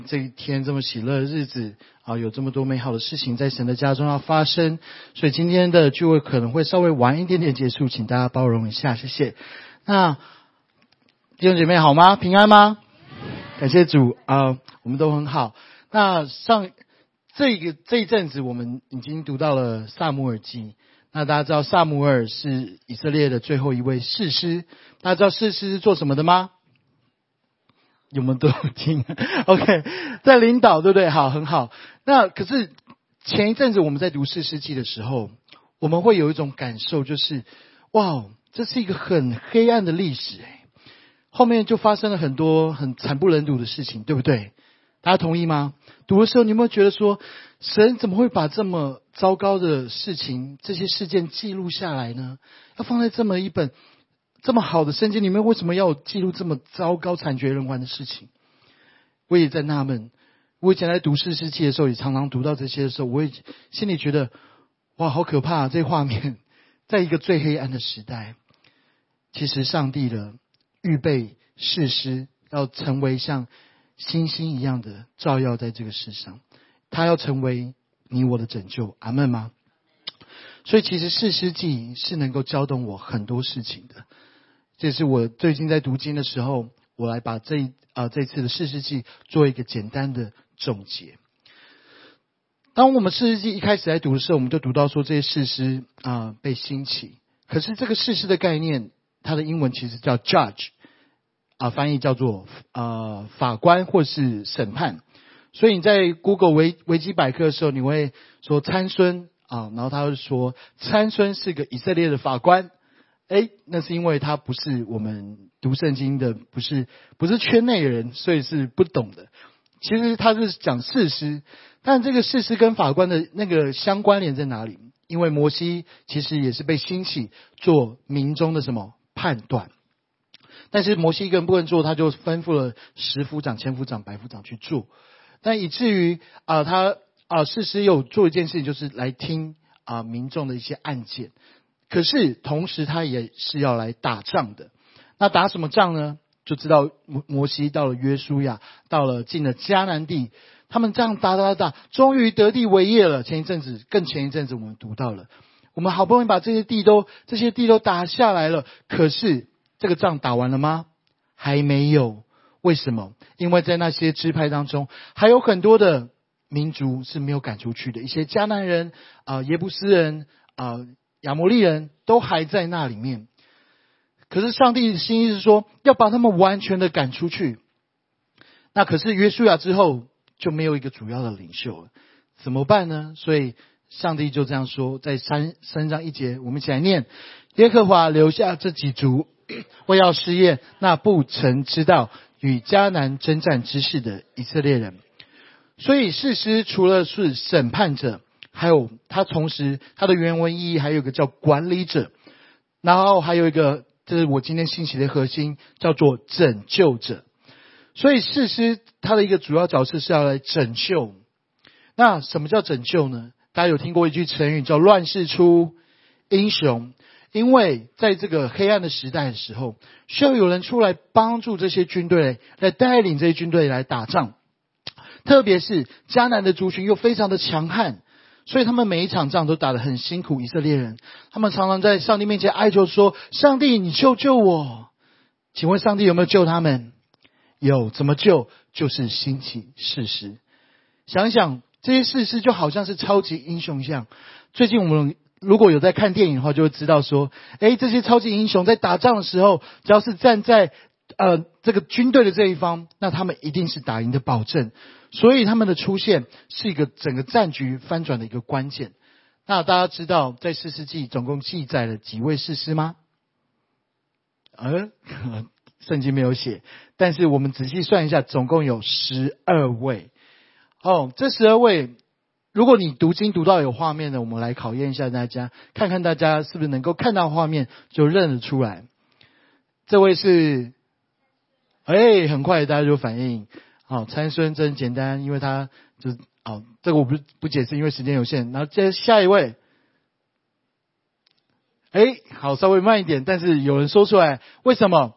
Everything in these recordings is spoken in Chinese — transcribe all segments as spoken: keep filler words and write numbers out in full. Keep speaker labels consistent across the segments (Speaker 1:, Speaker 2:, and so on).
Speaker 1: 这一天这么喜乐的日子啊，有这么多美好的事情在神的家中要发生，所以今天的聚会可能会稍微晚一点点结束，请大家包容一下，谢谢。那弟兄姐妹好吗？平安吗？感谢主啊、呃，我们都很好。那上这个这一阵子我们已经读到了撒母耳记。那大家知道撒母耳是以色列的最后一位士师，大家知道士师是做什么的吗？有没有都听 ？OK， 在领导，对不对？好，很好。那可是前一阵子我们在读士师记的时候，我们会有一种感受，就是哇，这是一个很黑暗的历史哎，后面就发生了很多很惨不忍睹的事情，对不对？大家同意吗？读的时候，你有没有觉得说，神怎么会把这么糟糕的事情、这些事件记录下来呢？要放在这么一本这么好的圣经里面，为什么要记录这么糟糕、惨绝人寰的事情？我也在纳闷。我以前在读士师记的时候，也常常读到这些的时候，我也心里觉得，哇，好可怕啊！这画面，在一个最黑暗的时代，其实上帝的预备士师要成为像星星一样的照耀在这个世上，他要成为你我的拯救，阿们吗？所以其实士师记是能够教动我很多事情的。这是我最近在读经的时候，我来把这一啊、呃、这次的士师记做一个简单的总结。当我们士师记一开始在读的时候，我们就读到说这些士师啊、呃、被兴起，可是这个士师的概念，它的英文其实叫 judge。啊，翻译叫做呃法官或是审判，所以你在 Google 维维基百科的时候，你会说参孙啊，然后他会说参孙是个以色列的法官，诶，那是因为他不是我们读圣经的，不是不是圈内人，所以是不懂的。其实他是讲士师，但这个士师跟法官的那个相关联在哪里？因为摩西其实也是被兴起做民中的什么判断。但是摩西一个人不能做，他就吩咐了十夫长、千夫长、百夫长去做。但以至于啊、呃，他啊、呃，士师有做一件事情，就是来听啊、呃、民众的一些案件。可是同时他也是要来打仗的。那打什么仗呢？就知道摩摩西到了约书亚，到了进了迦南地，他们这样打打打，终于得地为业了。前一阵子，更前一阵子我们读到了，我们好不容易把这些地都这些地都打下来了，可是这个仗打完了吗？还没有。为什么？因为在那些支派当中，还有很多的民族是没有赶出去的，一些迦南人啊、呃、耶布斯人啊、呃、亚摩利人都还在那里面。可是上帝的心意是说，要把他们完全的赶出去。那可是约书亚之后就没有一个主要的领袖了，怎么办呢？所以上帝就这样说，在三三章一节，我们一起来念：耶和华留下这几族，为要试验那不曾知道与迦南征战之事的以色列人。所以士师除了是审判者，还有他同时他的原文意义还有一个叫管理者，然后还有一个，这是我今天信息的核心，叫做拯救者。所以士师他的一个主要角色是要来拯救。那什么叫拯救呢？大家有听过一句成语叫乱世出英雄。因为在这个黑暗的时代的时候，需要有人出来帮助这些军队，来带领这些军队来打仗。特别是迦南的族群又非常的强悍，所以他们每一场仗都打得很辛苦。以色列人他们常常在上帝面前哀求说，上帝你救救我。请问上帝有没有救他们？有。怎么救？就是兴起士师。想一想，这些士师就好像是超级英雄一样。最近我们如果有在看电影的话，就会知道说，诶，这些超级英雄在打仗的时候，只要是站在呃这个军队的这一方，那他们一定是打赢的保证。所以他们的出现是一个整个战局翻转的一个关键。那大家知道在士师记总共记载了几位士师吗？呃，圣经没有写，但是我们仔细算一下，总共有十二位。哦，这十二位，如果你读经读到有画面的，我们来考验一下大家，看看大家是不是能够看到画面就认得出来。这位是，哎，很快大家就反应。好，参孙真简单，因为他就哦，这个我不不解释，因为时间有限。然后接下一位，哎，好，稍微慢一点，但是有人说出来，为什么？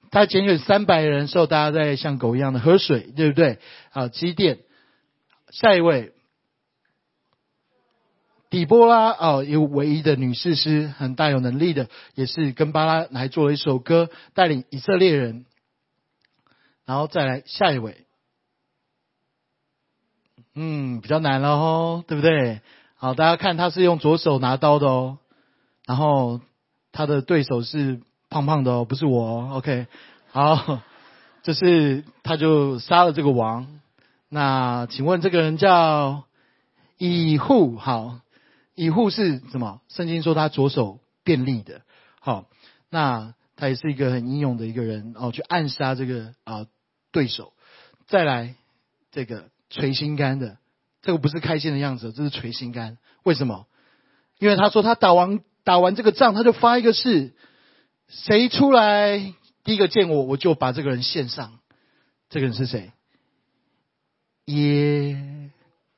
Speaker 1: 他拣选三百人的时候，大家在像狗一样的喝水，对不对？好，基甸。下一位，底波拉哦，有唯一的女士师，很大有能力的，也是跟巴拉来做了一首歌，带领以色列人。然后再来下一位，嗯，比较难了哦，对不对？好，大家看他是用左手拿刀的哦，然后他的对手是胖胖的哦，不是我哦 ，OK， 好，就是他就杀了这个王。那请问这个人叫以户，好。以户是什么？圣经说他左手便利的，好，那他也是一个很英勇的一个人哦，去暗杀这个啊、呃、对手。再来这个捶心肝的，这个不是开心的样子，这是捶心肝。为什么？因为他说他打完打完这个仗，他就发一个誓，谁出来第一个见我，我就把这个人献上。这个人是谁？耶。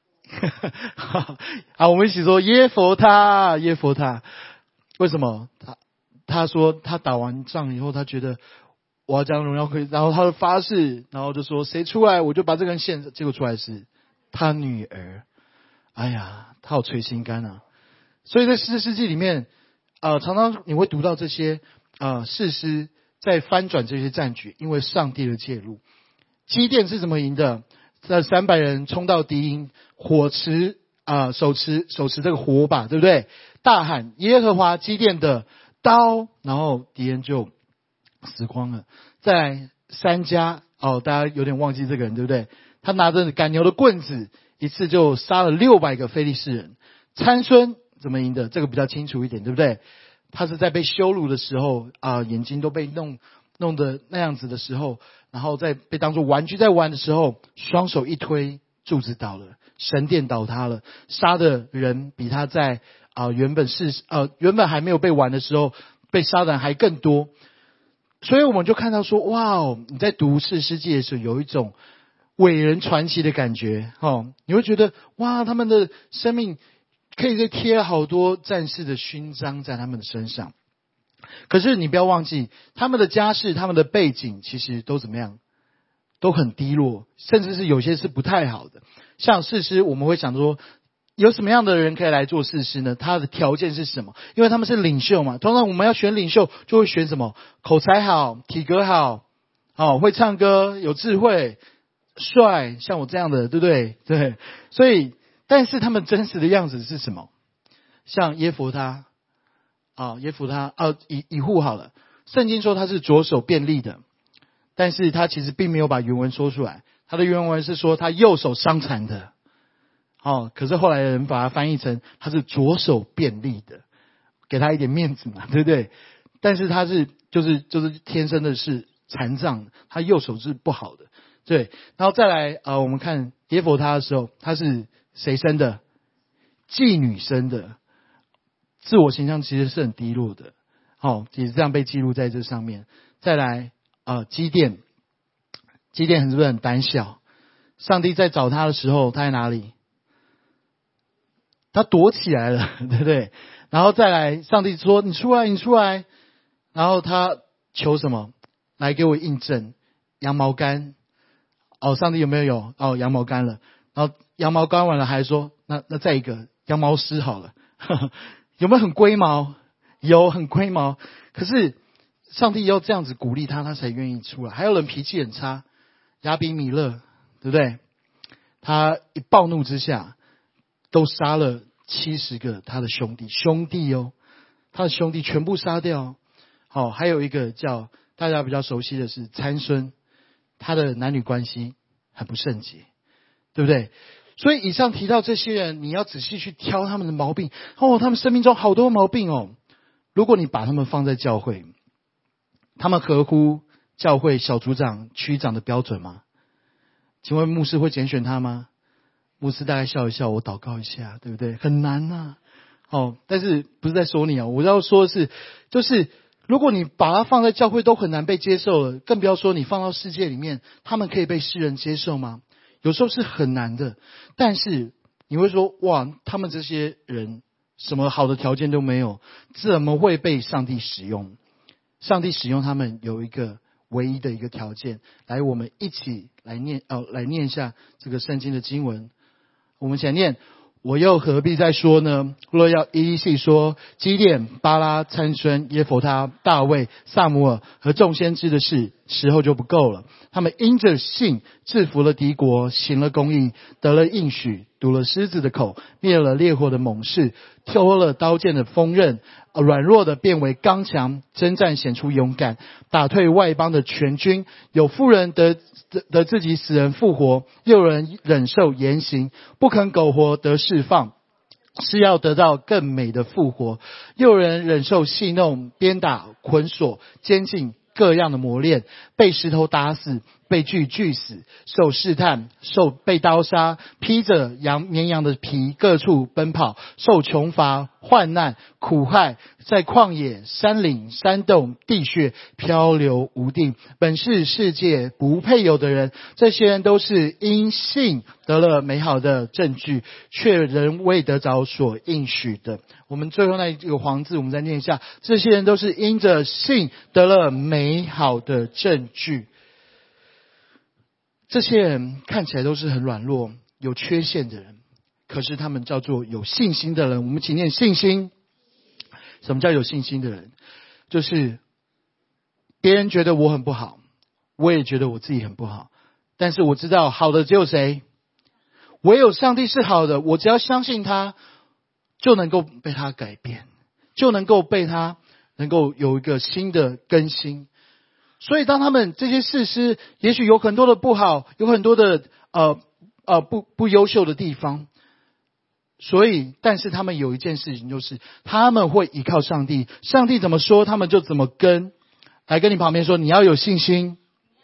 Speaker 1: 好，我们一起说耶佛他，耶佛他。为什么？他他说他打完仗以后，他觉得我要将荣耀归，然后他就发誓，然后就说谁出来我就把这个人献。结果出来是他女儿。哎呀，他好捶心肝啊！所以在士师记里面，呃，常常你会读到这些呃士师在翻转这些战局，因为上帝的介入。基甸是怎么赢的？这三百人冲到敌营，火持啊、呃、手持手持这个火把，对不对？大喊耶和华基甸的刀，然后敌人就死光了。再来三家哦，大家有点忘记这个人，对不对？他拿着赶牛的棍子，一次就杀了六百个非利士人。参孙怎么赢的？这个比较清楚一点，对不对？他是在被羞辱的时候啊、呃，眼睛都被弄弄得那样子的时候，然后在被当作玩具在玩的时候，双手一推，柱子倒了，神殿倒塌了，杀的人比他在啊、呃、原本是呃原本还没有被玩的时候被杀的人还更多。所以我们就看到说，哇哦，你在读士师记的时候，有一种伟人传奇的感觉，哦，你会觉得哇，他们的生命可以再贴好多战士的勋章在他们的身上。可是你不要忘记，他们的家世、他们的背景其实都怎么样？都很低落，甚至是有些是不太好的。像士师，我们会想说，有什么样的人可以来做士师呢？他的条件是什么？因为他们是领袖嘛。通常我们要选领袖，就会选什么？口才好，体格好，哦，会唱歌，有智慧，帅，像我这样的，对不对？对。所以，但是他们真实的样子是什么？像耶弗他。啊，耶弗他啊，以以户好了。圣经说他是左手便利的，但是他其实并没有把原文说出来。他的原文是说他右手伤残的，哦，可是后来的人把它翻译成他是左手便利的，给他一点面子嘛，对不对？但是他是就是就是天生的是残障，他右手是不好的，对。然后再来啊、呃，我们看耶弗他的时候，他是谁生的？妓女生的。自我形象其实是很低落的，好，也是这样被记录在这上面。再来，呃，基甸，基甸是不是很胆小？上帝在找他的时候，他在哪里？他躲起来了，对不对？然后再来，上帝说：“你出来，你出来。”然后他求什么？来给我印证，羊毛干。哦，上帝有没有有？哦，羊毛干了。然后羊毛干完了，还说：“那那再一个羊毛丝好了。”有没有很龟毛？有，很龟毛。可是上帝要这样子鼓励他，他才愿意出来。还有人脾气很差，亚比米勒，对不对？他一暴怒之下，都杀了七十个他的兄弟，兄弟哦，他的兄弟全部杀掉。好、哦，还有一个叫大家比较熟悉的是参孙，他的男女关系很不圣洁，对不对？所以以上提到这些人，你要仔细去挑他们的毛病。哦，他们生命中好多毛病哦。如果你把他们放在教会，他们合乎教会小组长、区长的标准吗？请问牧师会拣选他吗？牧师大概笑一笑，我祷告一下，对不对？很难呐、啊。哦，但是不是在说你啊？我要说的是，就是如果你把他放在教会都很难被接受了，更不要说你放到世界里面，他们可以被世人接受吗？有时候是很难的。但是你会说，哇，他们这些人什么好的条件都没有，怎么会被上帝使用？上帝使用他们有一个唯一的一个条件。来，我们一起来念，哦，来念一下这个圣经的经文。我们先念。我又何必再说呢？若要一一细说，基甸、巴拉、参孙、耶弗他、大卫、撒母耳和众先知的事，时候就不够了。他们因着信制服了敌国，行了公义，得了应许，堵了狮子的口，灭了烈火的猛士，脱了刀剑的锋刃，软弱的变为刚强，征战显出勇敢，打退外邦的全军。有妇人得得自己死人复活，又有人忍受严刑，不肯苟活得释放，是要得到更美的复活。又有人忍受戏弄、鞭打、捆锁、监禁，各样的磨练，被石头打死，被锯锯死，受试探，受被刀杀，披着羊绵羊的皮各处奔跑，受穷乏、患难、苦害，在旷野、山岭、山洞、地穴漂流无定。本是世界不配有的人，这些人都是因信得了美好的证据，却仍未得着所应许的。我们最后那一个黄字我们再念一下，这些人都是因着信得了美好的证据。这些人看起来都是很软弱有缺陷的人，可是他们叫做有信心的人。我们请念信心。什么叫有信心的人？就是别人觉得我很不好，我也觉得我自己很不好，但是我知道好的只有谁？唯有上帝是好的，我只要相信他，就能够被他改变，就能够被他能够有一个新的更新。所以当他们这些士师也许有很多的不好，有很多的呃呃不不优秀的地方，所以但是他们有一件事情，就是他们会依靠上帝，上帝怎么说他们就怎么跟。来跟你旁边说，你要有信心。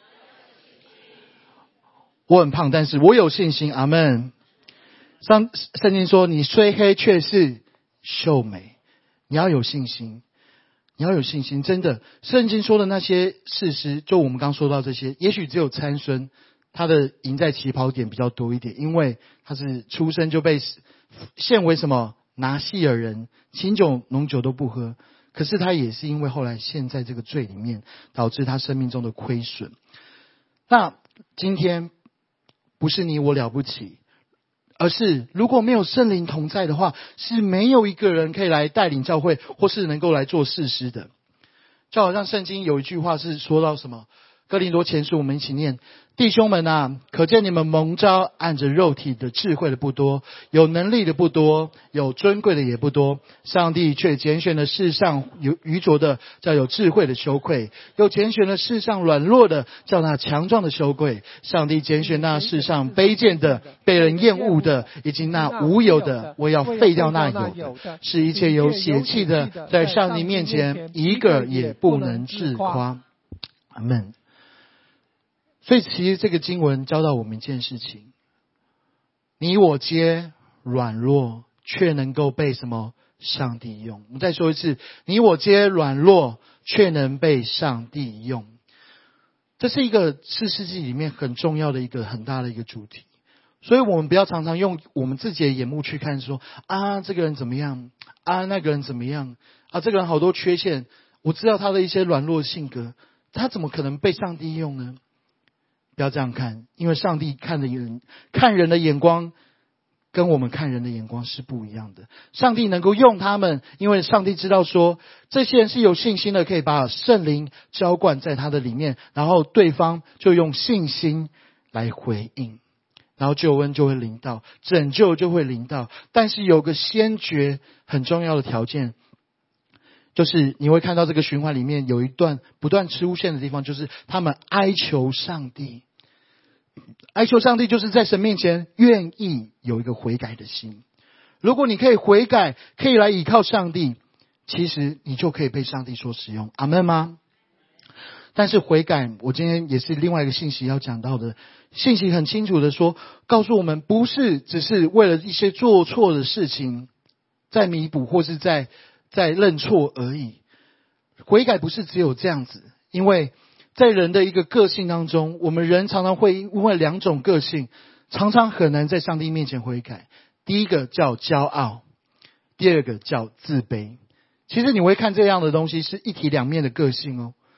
Speaker 1: 我很胖，但是我有信心。阿们。上圣经说，你虽黑却是秀美。你要有信心，你要有信心。真的，圣经说的那些事实，就我们刚说到这些，也许只有参孙他的赢在起跑点比较多一点，因为他是出生就被献为什么拿细尔人，清酒浓酒都不喝。可是他也是因为后来陷在这个罪里面，导致他生命中的亏损。那今天不是你我了不起，而是如果没有圣灵同在的话，是没有一个人可以来带领教会，或是能够来做士师的。就好像圣经有一句话是说到什么，哥林多前书我们一起念，弟兄们啊，可见你们蒙召按着肉体的智慧的不多，有能力的不多，有尊贵的也不多，上帝却拣选了世上有愚拙的，叫有智慧的羞愧，又拣选了世上软弱的，叫那强壮的羞愧。上帝拣选那世上卑贱的，被人厌恶的，以及那无有的，我要废掉那有的，使一切有血气的，在上帝面前一个也不能自夸。阿们。所以其实这个经文教导我们一件事情，你我皆软弱，却能够被什么？上帝用。我们再说一次，你我皆软弱，却能被上帝用。这是一个四世纪里面很重要的一个很大的一个主题。所以我们不要常常用我们自己的眼目去看说，啊这个人怎么样，啊那个人怎么样，啊这个人好多缺陷，我知道他的一些软弱性格，他怎么可能被上帝用呢？不要这样看，因为上帝看的人看人的眼光跟我们看人的眼光是不一样的。上帝能够用他们，因为上帝知道说这些人是有信心的，可以把圣灵浇灌在他的里面，然后对方就用信心来回应，然后救恩就会临到，拯救就会临到。但是有个先决很重要的条件，就是你会看到这个循环里面有一段不断出现的地方，就是他们哀求上帝。哀求上帝就是在神面前愿意有一个悔改的心。如果你可以悔改，可以来倚靠上帝，其实你就可以被上帝所使用。阿们吗？但是悔改，我今天也是另外一个信息要讲到的，信息很清楚的说，告诉我们不是只是为了一些做错的事情在弥补，或是在在认错而已。悔改不是只有这样子，因为在人的一个个性当中，我们人常常会因为两种个性，常常很难在上帝面前悔改。第一个叫骄傲，第二个叫自卑。其实你会看这样的东西是一体两面的个性哦。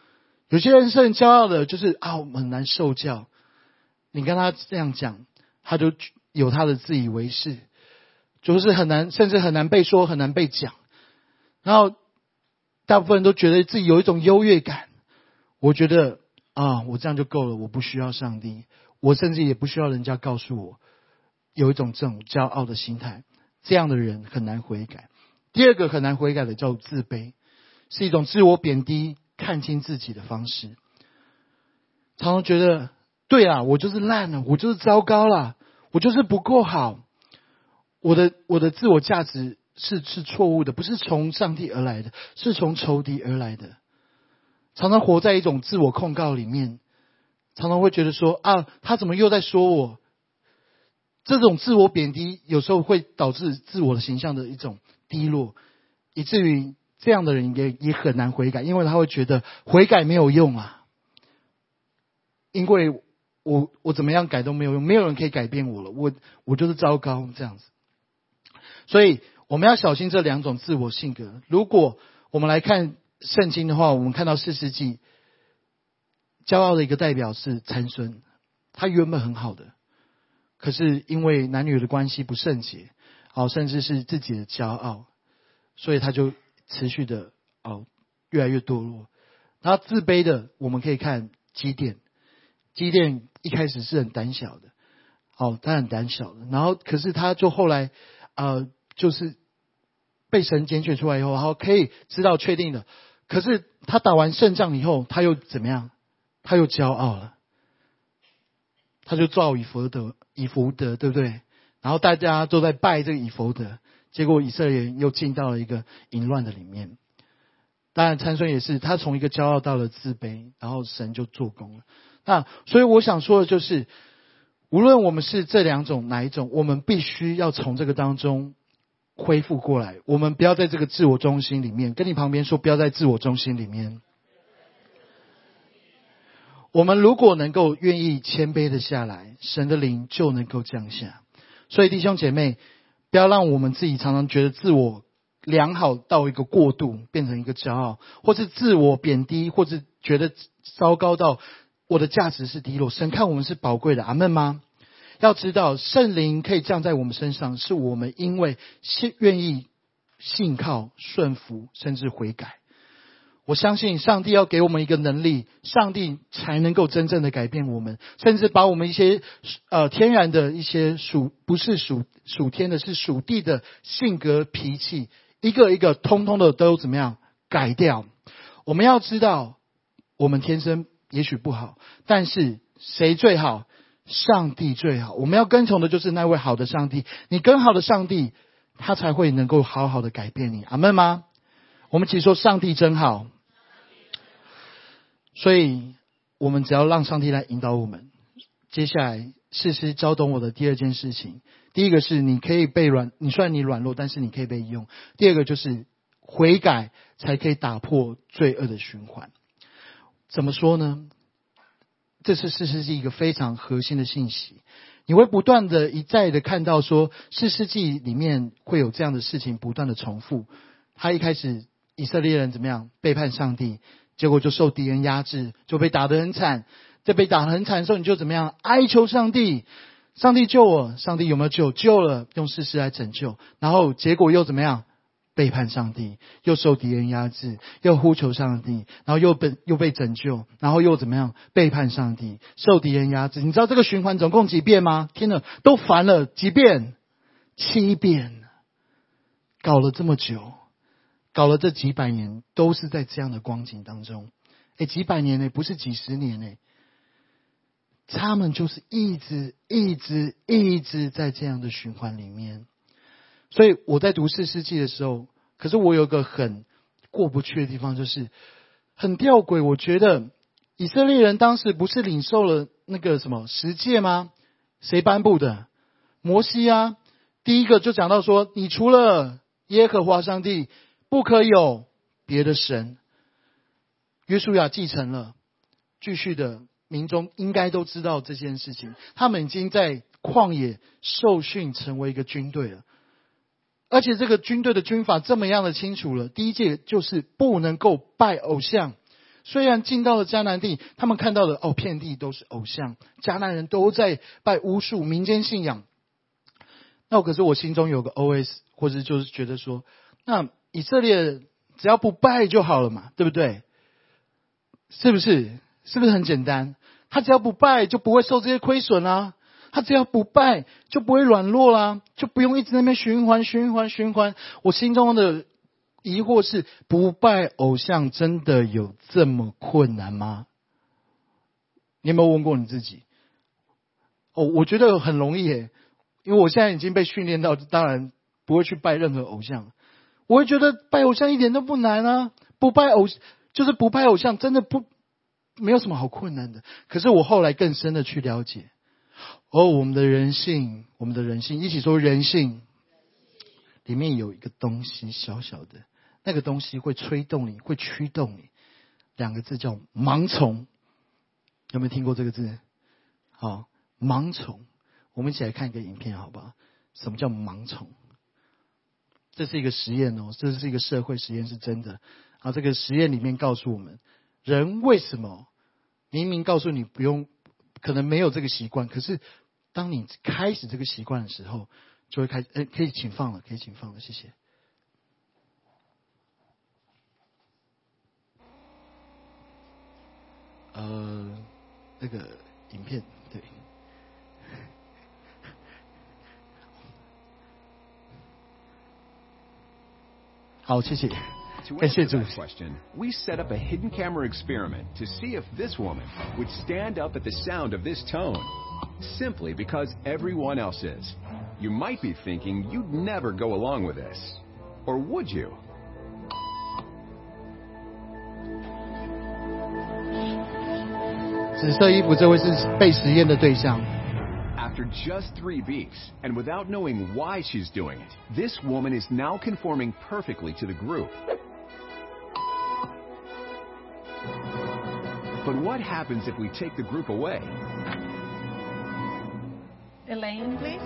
Speaker 1: 有些人是很骄傲的，就是啊，我们很难受教。你跟他这样讲，他就有他的自以为是，就是很难，甚至很难被说，很难被讲。然后大部分人都觉得自己有一种优越感。我觉得啊，我这样就够了，我不需要上帝，我甚至也不需要人家告诉我。有一种这种骄傲的心态，这样的人很难悔改。第二个很难悔改的叫自卑，是一种自我贬低、看清自己的方式。常常觉得，对啊，我就是烂了，我就是糟糕了，我就是不够好。我的我的自我价值是是错误的，不是从上帝而来的，是从仇敌而来的。常常活在一种自我控告里面，常常会觉得说啊，他怎么又在说我？这种自我贬低有时候会导致自我的形象的一种低落，以至于这样的人也也很难悔改，因为他会觉得悔改没有用啊，因为我我怎么样改都没有用，没有人可以改变我了，我我就是糟糕这样子。所以我们要小心这两种自我性格。如果我们来看圣经的话，我们看到士师记，骄傲的一个代表是参孙，他原本很好的，可是因为男女的关系不圣洁，哦，甚至是自己的骄傲，所以他就持续的哦越来越堕落。然后自卑的，我们可以看基甸，基甸一开始是很胆小的，哦，他很胆小的，然后可是他就后来呃就是被神拣选出来以后，然后可以知道确定的，可是他打完胜仗以后，他又怎么样？他又骄傲了。他就造以弗德，以弗德，对不对？然后大家都在拜这个以弗德，结果以色列人又进到了一个淫乱的里面。当然参孙也是，他从一个骄傲到了自卑，然后神就做工了。那所以我想说的就是，无论我们是这两种哪一种，我们必须要从这个当中恢复过来。我们不要在这个自我中心里面，跟你旁边说，不要在自我中心里面。我们如果能够愿意谦卑的下来，神的灵就能够降下。所以弟兄姐妹，不要让我们自己常常觉得自我良好到一个过度，变成一个骄傲，或是自我贬低，或是觉得糟糕到我的价值是低落。神看我们是宝贵的，阿们吗？要知道圣灵可以降在我们身上，是我们因为愿意信靠、顺服，甚至悔改。我相信上帝要给我们一个能力，上帝才能够真正的改变我们，甚至把我们一些呃天然的一些属不是属属天的，是属地的性格脾气，一个一个通通的都怎么样改掉。我们要知道，我们天生也许不好，但是谁最好？上帝最好。我们要跟从的就是那位好的上帝。你跟好的上帝，他才会能够好好的改变你。阿们吗？我们一起说上帝真好。所以我们只要让上帝来引导我们。接下来士师教懂我的第二件事情，第一个是你可以被软，你虽然你软弱，但是你可以被用。第二个就是悔改才可以打破罪恶的循环。怎么说呢？这是士师记一个非常核心的信息。你会不断的一再的看到说士师记里面会有这样的事情不断的重复。他一开始以色列人怎么样背叛上帝，结果就受敌人压制，就被打得很惨。在被打得很惨的时候，你就怎么样哀求上帝，上帝救我。上帝有没有救？救了，用士师来拯救。然后结果又怎么样？背叛上帝，又受敌人压制，又呼求上帝，然后又被又被拯救，然后又怎么样？背叛上帝，受敌人压制。你知道这个循环总共几遍吗？天哪，都烦了几遍？七遍。搞了这么久，搞了这几百年，都是在这样的光景当中。诶，几百年呢，不是几十年呢。他们就是一直一直一直在这样的循环里面。所以我在读士师记的时候，可是我有个很过不去的地方，就是很吊诡。我觉得以色列人当时不是领受了那个什么十诫吗？谁颁布的？摩西啊。第一个就讲到说，你除了耶和华上帝，不可有别的神。约书亚继承了，继续的民众应该都知道这件事情。他们已经在旷野受训，成为一个军队了。而且这个军队的军法这么样的清楚了，第一诫就是不能够拜偶像。 虽然进到了迦南地，他们看到的哦，遍地都是偶像，迦南人都在拜巫术，民间信仰。那可是我心中有个 O S， 或者就是觉得说，那以色列只要不拜就好了嘛，对不对？是不是？是不是很简单？他只要不拜，就不会受这些亏损啦。他只要不拜，就不会软弱啦，就不用一直在那边循环、循环、循环。我心中的疑惑是：不拜偶像真的有这么困难吗？你有没有问过你自己？哦，我觉得很容易耶，因为我现在已经被训练到，当然不会去拜任何偶像。我会觉得拜偶像一点都不难啊，不拜偶就是不拜偶像，真的不没有什么好困难的。可是我后来更深的去了解。哦，我们的人性，我们的人性，一起说人性，里面有一个东西小小的，那个东西会吹动你，会驱动你。两个字叫盲从，有没有听过这个字？好，盲从。我们一起来看一个影片，好不好？什么叫盲从？这是一个实验哦，这是一个社会实验，是真的。啊，这个实验里面告诉我们，人为什么明明告诉你不用。可能没有这个习惯，可是当你开始这个习惯的时候，就会开始。哎，可以请放了，可以请放了，谢谢。呃，那个影片，对。好，谢谢。
Speaker 2: To answer that question, we set up a hidden camera experiment to see if this woman would stand up at the sound of this tone, simply because everyone else is. You might be thinking you'd never go along with this. Or would you? After just three beats, and without knowing why she's doing it, this woman is now conforming perfectly to the group. But what happens if we take the group away?
Speaker 3: Elaine, please.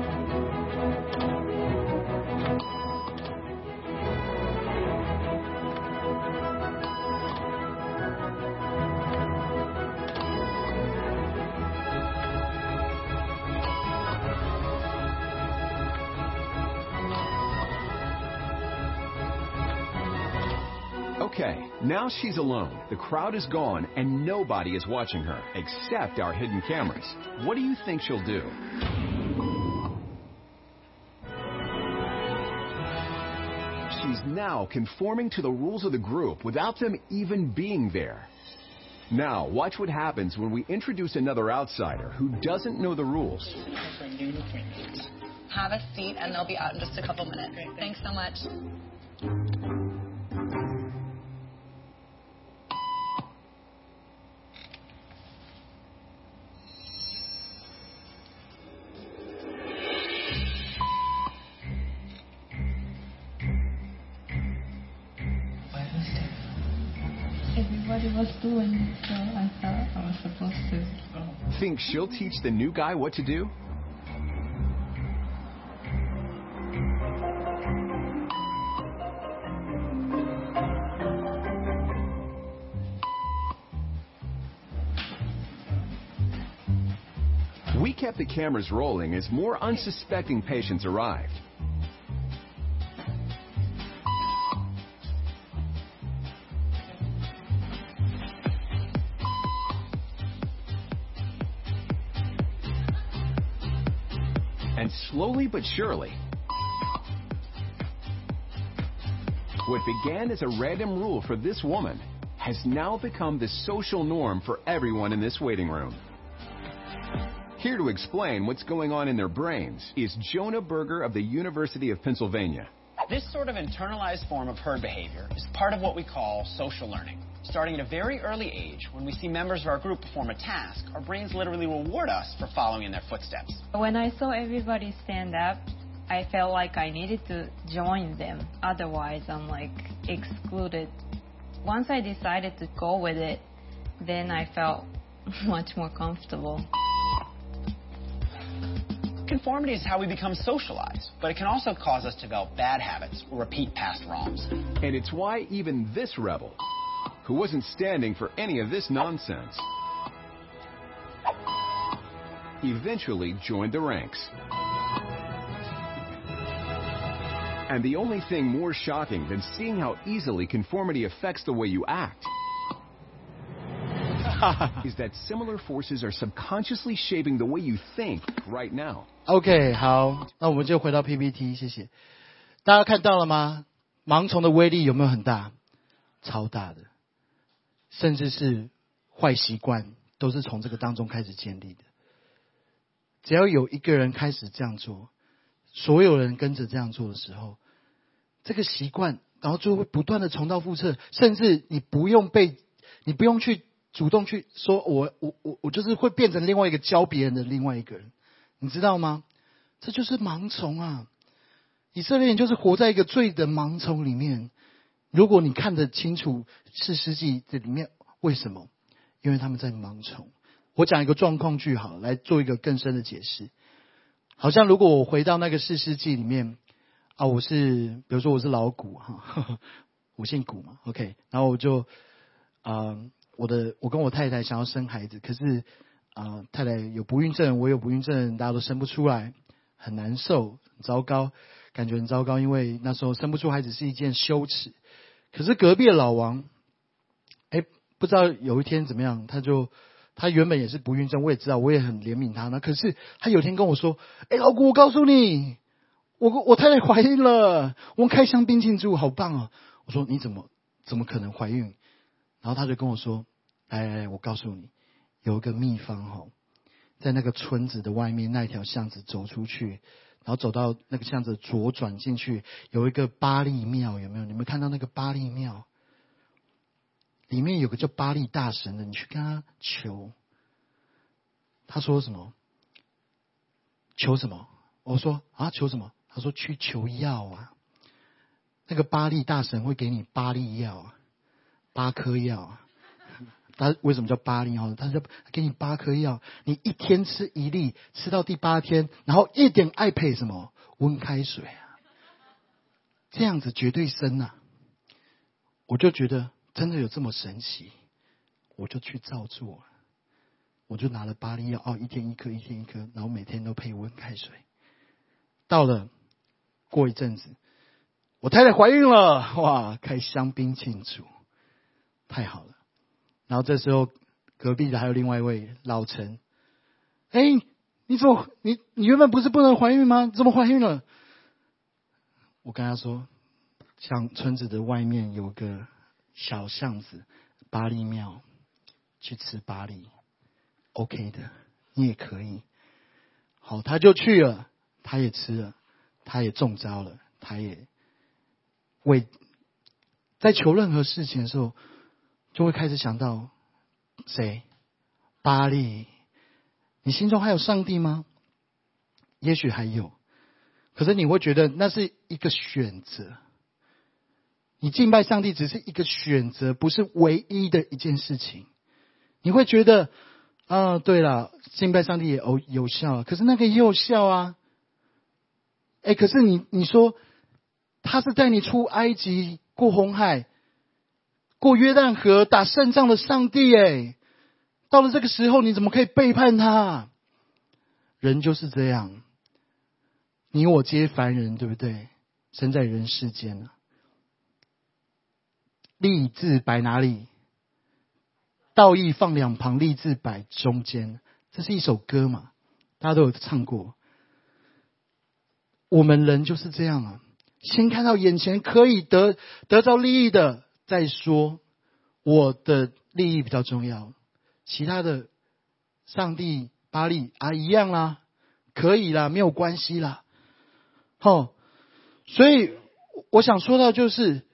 Speaker 2: Okay, now she's alone. The crowd is gone, and nobody is watching her, except our hidden cameras. What do you think she'll do? She's now conforming to the rules of the group without them even being there. Now, watch what happens when we introduce another outsider who doesn't know the rules.
Speaker 3: Have a seat, and they'll be out in just a couple minutes. Great, thanks so much.
Speaker 4: Everybody was doing it, so I thought I was supposed to.
Speaker 2: Think she'll teach the new guy what to do? We kept the cameras rolling as more unsuspecting patients arrived. And slowly but surely, what began as a random rule for this woman has now become the social norm for everyone in this waiting room. Here to explain what's going on in their brains is Jonah Berger of the University of Pennsylvania.
Speaker 5: This sort of internalized form of herd behavior is part of what we call social learning. Starting at a very early age, when we see members of our group perform a task, our brains literally reward us for following in their footsteps.
Speaker 4: When I saw everybody stand up, I felt like I needed to join them. Otherwise, I'm like excluded. Once I decided to go with it, then I felt much more comfortable.
Speaker 5: Conformity is how we become socialized, but it can also cause us to develop bad habits or repeat past wrongs.
Speaker 2: And it's why even this rebel who wasn't standing for any of this nonsense, eventually joined the ranks. And the only thing more shocking than seeing how easily conformity affects the way you act is that similar forces are subconsciously shaping the way you think right now.
Speaker 1: OK， 好，那我们就回到 P P T， 谢谢。大家看到了吗？盲从的威力有没有很大？超大的，甚至是坏习惯都是从这个当中开始建立的。只要有一个人开始这样做，所有人跟着这样做的时候，这个习惯，然后就会不断的重蹈覆辙，甚至你不用被，你不用去主动去说我我我我就是会变成另外一个教别人的另外一个人，你知道吗？这就是盲从啊！以色列人就是活在一个罪的盲从里面。如果你看得清楚士师记这里面为什么？因为他们在盲从。我讲一个状况句好了，来做一个更深的解释。好像如果我回到那个士师记里面啊，我是比如说我是老古哈，我姓古嘛 ，OK， 然后我就啊、呃，我的我跟我太太想要生孩子，可是啊、呃、太太有不孕症，我有不孕症，大家都生不出来，很难受，很糟糕，感觉很糟糕，因为那时候生不出孩子是一件羞耻。可是隔壁的老王，哎，不知道有一天怎么样，他就他原本也是不孕症，我也知道，我也很怜悯他。那可是他有一天跟我说：“哎，老姑，我告诉你，我我太太怀孕了，我们开香槟庆祝，好棒哦！”我说：“你怎么怎么可能怀孕？”然后他就跟我说：“来来来，我告诉你，有一个秘方哦，在那个村子的外面那条巷子走出去。”然后走到那个巷子左转进去，有一个巴力庙，有没有？你们看到那个巴力庙？里面有个叫巴力大神的，你去跟他求。他说什么？求什么？我说啊，求什么？他说去求药啊。那个巴力大神会给你巴力药啊，八颗药啊。他为什么叫巴力哦？他就给你八颗药，你一天吃一粒，吃到第八天，然后一点爱配什么温开水啊，这样子绝对生啊！我就觉得真的有这么神奇，我就去照做，我就拿了巴力药哦，一天一颗，一天一颗，然后每天都配温开水。到了过一阵子，我太太怀孕了，哇，开香槟庆祝，太好了。然后这时候隔壁的还有另外一位老陈，哎，你怎么你你原本不是不能怀孕吗？怎么怀孕了？我跟他说，像村子的外面有个小巷子，巴力庙，去吃巴力 ，OK 的，你也可以。好，他就去了，他也吃了，他也中招了，他也为在求任何事情的时候。就会开始想到谁？巴力。你心中还有上帝吗？也许还有，可是你会觉得那是一个选择。你敬拜上帝只是一个选择，不是唯一的一件事情。你会觉得啊，对了，敬拜上帝也有有效，可是那个也有效啊。哎，可是你你说他是带你出埃及，过红海。过约旦河打胜仗的上帝，哎，到了这个时候，你怎么可以背叛他？人就是这样，你我皆凡人，对不对？生在人世间啊，立志摆哪里？道义放两旁，立志摆中间。这是一首歌嘛，大家都有唱过。我们人就是这样啊，先看到眼前可以得得到利益的。再说我的利益比较重要，其他的上帝巴力啊一样啦，可以啦，没有关系啦。好，所以我想说到就是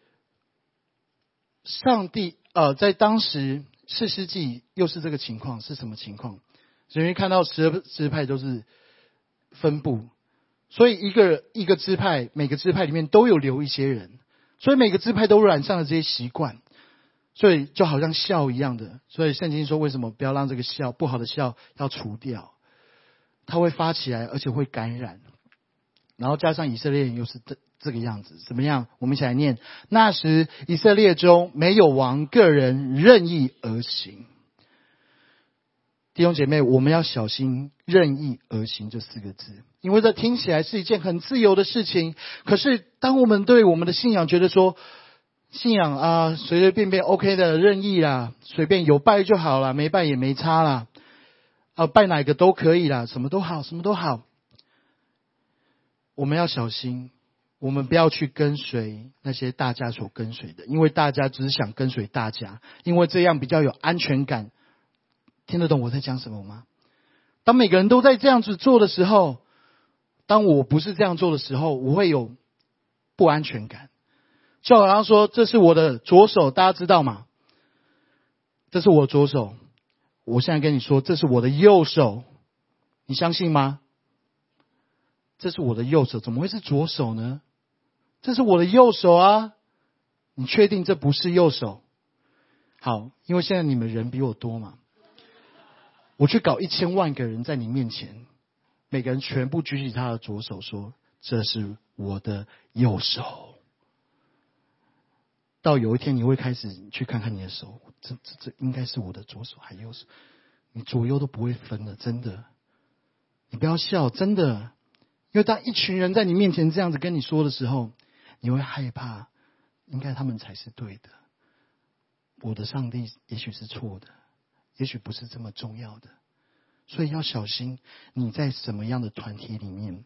Speaker 1: 上帝呃，在当时士师记又是这个情况，是什么情况？所以看到十二支派都是分布，所以一个一个支派，每个支派里面都有留一些人。所以每个支派都染上了这些习惯，所以就好像笑一样的。所以圣经说，为什么不要让这个笑不好的笑要除掉？它会发起来，而且会感染。然后加上以色列人又是这个样子，怎么样？我们一起来念：那时以色列中没有王，个人任意而行。弟兄姐妹，我们要小心任意而行这四个字，因为这听起来是一件很自由的事情。可是当我们对我们的信仰觉得说，信仰啊随随便便 OK 的，任意啦，随便有拜就好啦，没拜也没差啦，啊拜哪个都可以啦，什么都好，什么都好。我们要小心，我们不要去跟随那些大家所跟随的，因为大家只是想跟随大家，因为这样比较有安全感。听得懂我在讲什么吗？当每个人都在这样子做的时候，当我不是这样做的时候，我会有不安全感。就好像说，这是我的左手，大家知道吗？这是我左手。我现在跟你说，这是我的右手，你相信吗？这是我的右手，怎么会是左手呢？这是我的右手啊！你确定这不是右手？好，因为现在你们人比我多嘛。我去搞一千万个人在你面前，每个人全部举起他的左手说，这是我的右手。到有一天你会开始去看看你的手，这这这应该是我的左手还右手，你左右都不会分了，真的。你不要笑，真的。因为当一群人在你面前这样子跟你说的时候，你会害怕，应该他们才是对的，我的上帝也许是错的，也许不是这么重要的。所以要小心你在什么样的团体里面，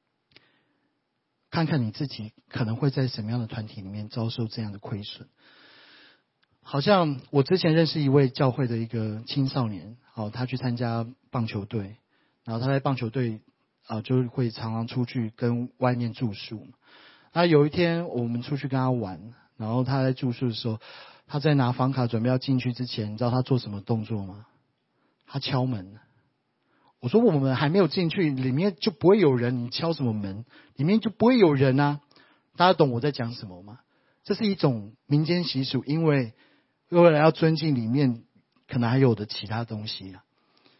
Speaker 1: 看看你自己可能会在什么样的团体里面遭受这样的亏损。好像我之前认识一位教会的一个青少年，哦，他去参加棒球队，然后他在棒球队啊、呃，就会常常出去跟外面住宿。那有一天我们出去跟他玩，然后他在住宿的时候，他在拿房卡准备要进去之前，你知道他做什么动作吗？他敲门。我说我们还没有进去，里面就不会有人，你敲什么门？里面就不会有人啊！大家懂我在讲什么吗？这是一种民间习俗，因为为了要尊敬里面可能还有的其他东西啊。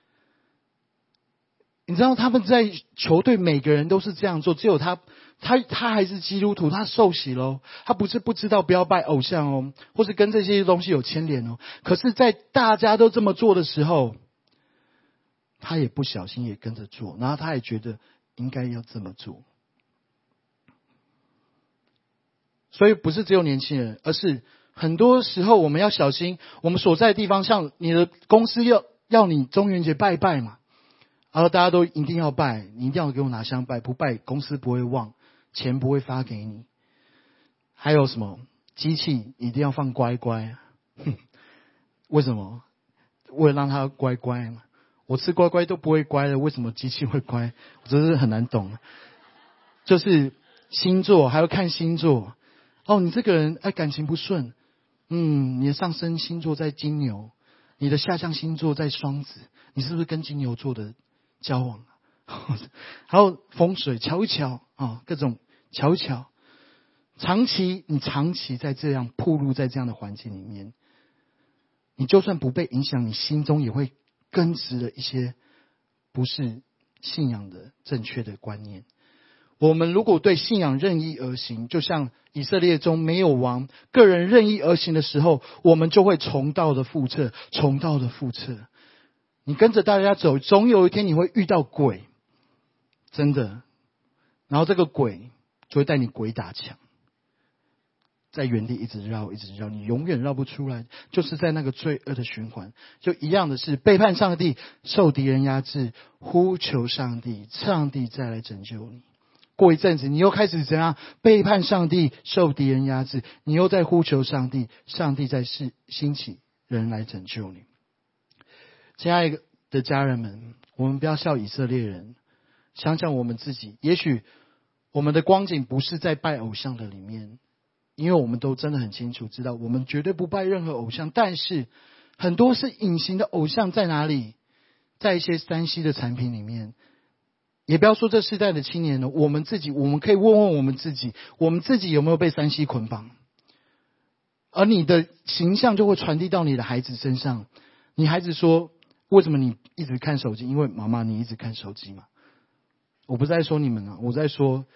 Speaker 1: 你知道他们在球队每个人都是这样做，只有他，他他还是基督徒，他受洗喽，他不是不知道不要拜偶像哦，或是跟这些东西有牵连哦。可是，在大家都这么做的时候，他也不小心也跟着做，然后他也觉得应该要这么做。所以不是只有年轻人，而是很多时候我们要小心，我们所在的地方，像你的公司要要你中元节拜拜嘛，然后大家都一定要拜，你一定要给我拿香拜，不拜公司不会忘，钱不会发给你。还有什么机器一定要放乖乖，哼，为什么？为了让他乖乖嘛。我吃乖乖都不会乖的，为什么机器会乖？我真是很难懂。就是星座，还要看星座。哦，你这个人哎感情不顺，嗯，你的上升星座在金牛，你的下降星座在双子，你是不是跟金牛座的交往？还有风水瞧一瞧啊、哦，各种瞧一瞧。长期你长期在这样暴露在这样的环境里面，你就算不被影响，你心中也会根植了一些不是信仰的正确的观念。我们如果对信仰任意而行，就像以色列中没有王，个人任意而行的时候，我们就会重蹈的覆辙，重蹈的覆辙。你跟着大家走，总有一天你会遇到鬼，真的。然后这个鬼就会带你鬼打墙，在原地一直绕一直绕，你永远绕不出来，就是在那个罪恶的循环。就一样的是背叛上帝，受敌人压制，呼求上帝，上帝再来拯救你。过一阵子你又开始怎样背叛上帝，受敌人压制，你又在呼求上帝，上帝在兴起人来拯救你。亲爱的家人们，我们不要笑以色列人，想想我们自己，也许我们的光景不是在拜偶像的里面，因为我们都真的很清楚知道我们绝对不拜任何偶像，但是很多是隐形的偶像在哪里？在一些三 C 的产品里面。也不要说这世代的青年了，我们自己我们可以问问我们自己，我们自己有没有被三 C 捆绑？而你的形象就会传递到你的孩子身上。你孩子说为什么你一直看手机？因为妈妈你一直看手机嘛。我不是在说你们啊，我在说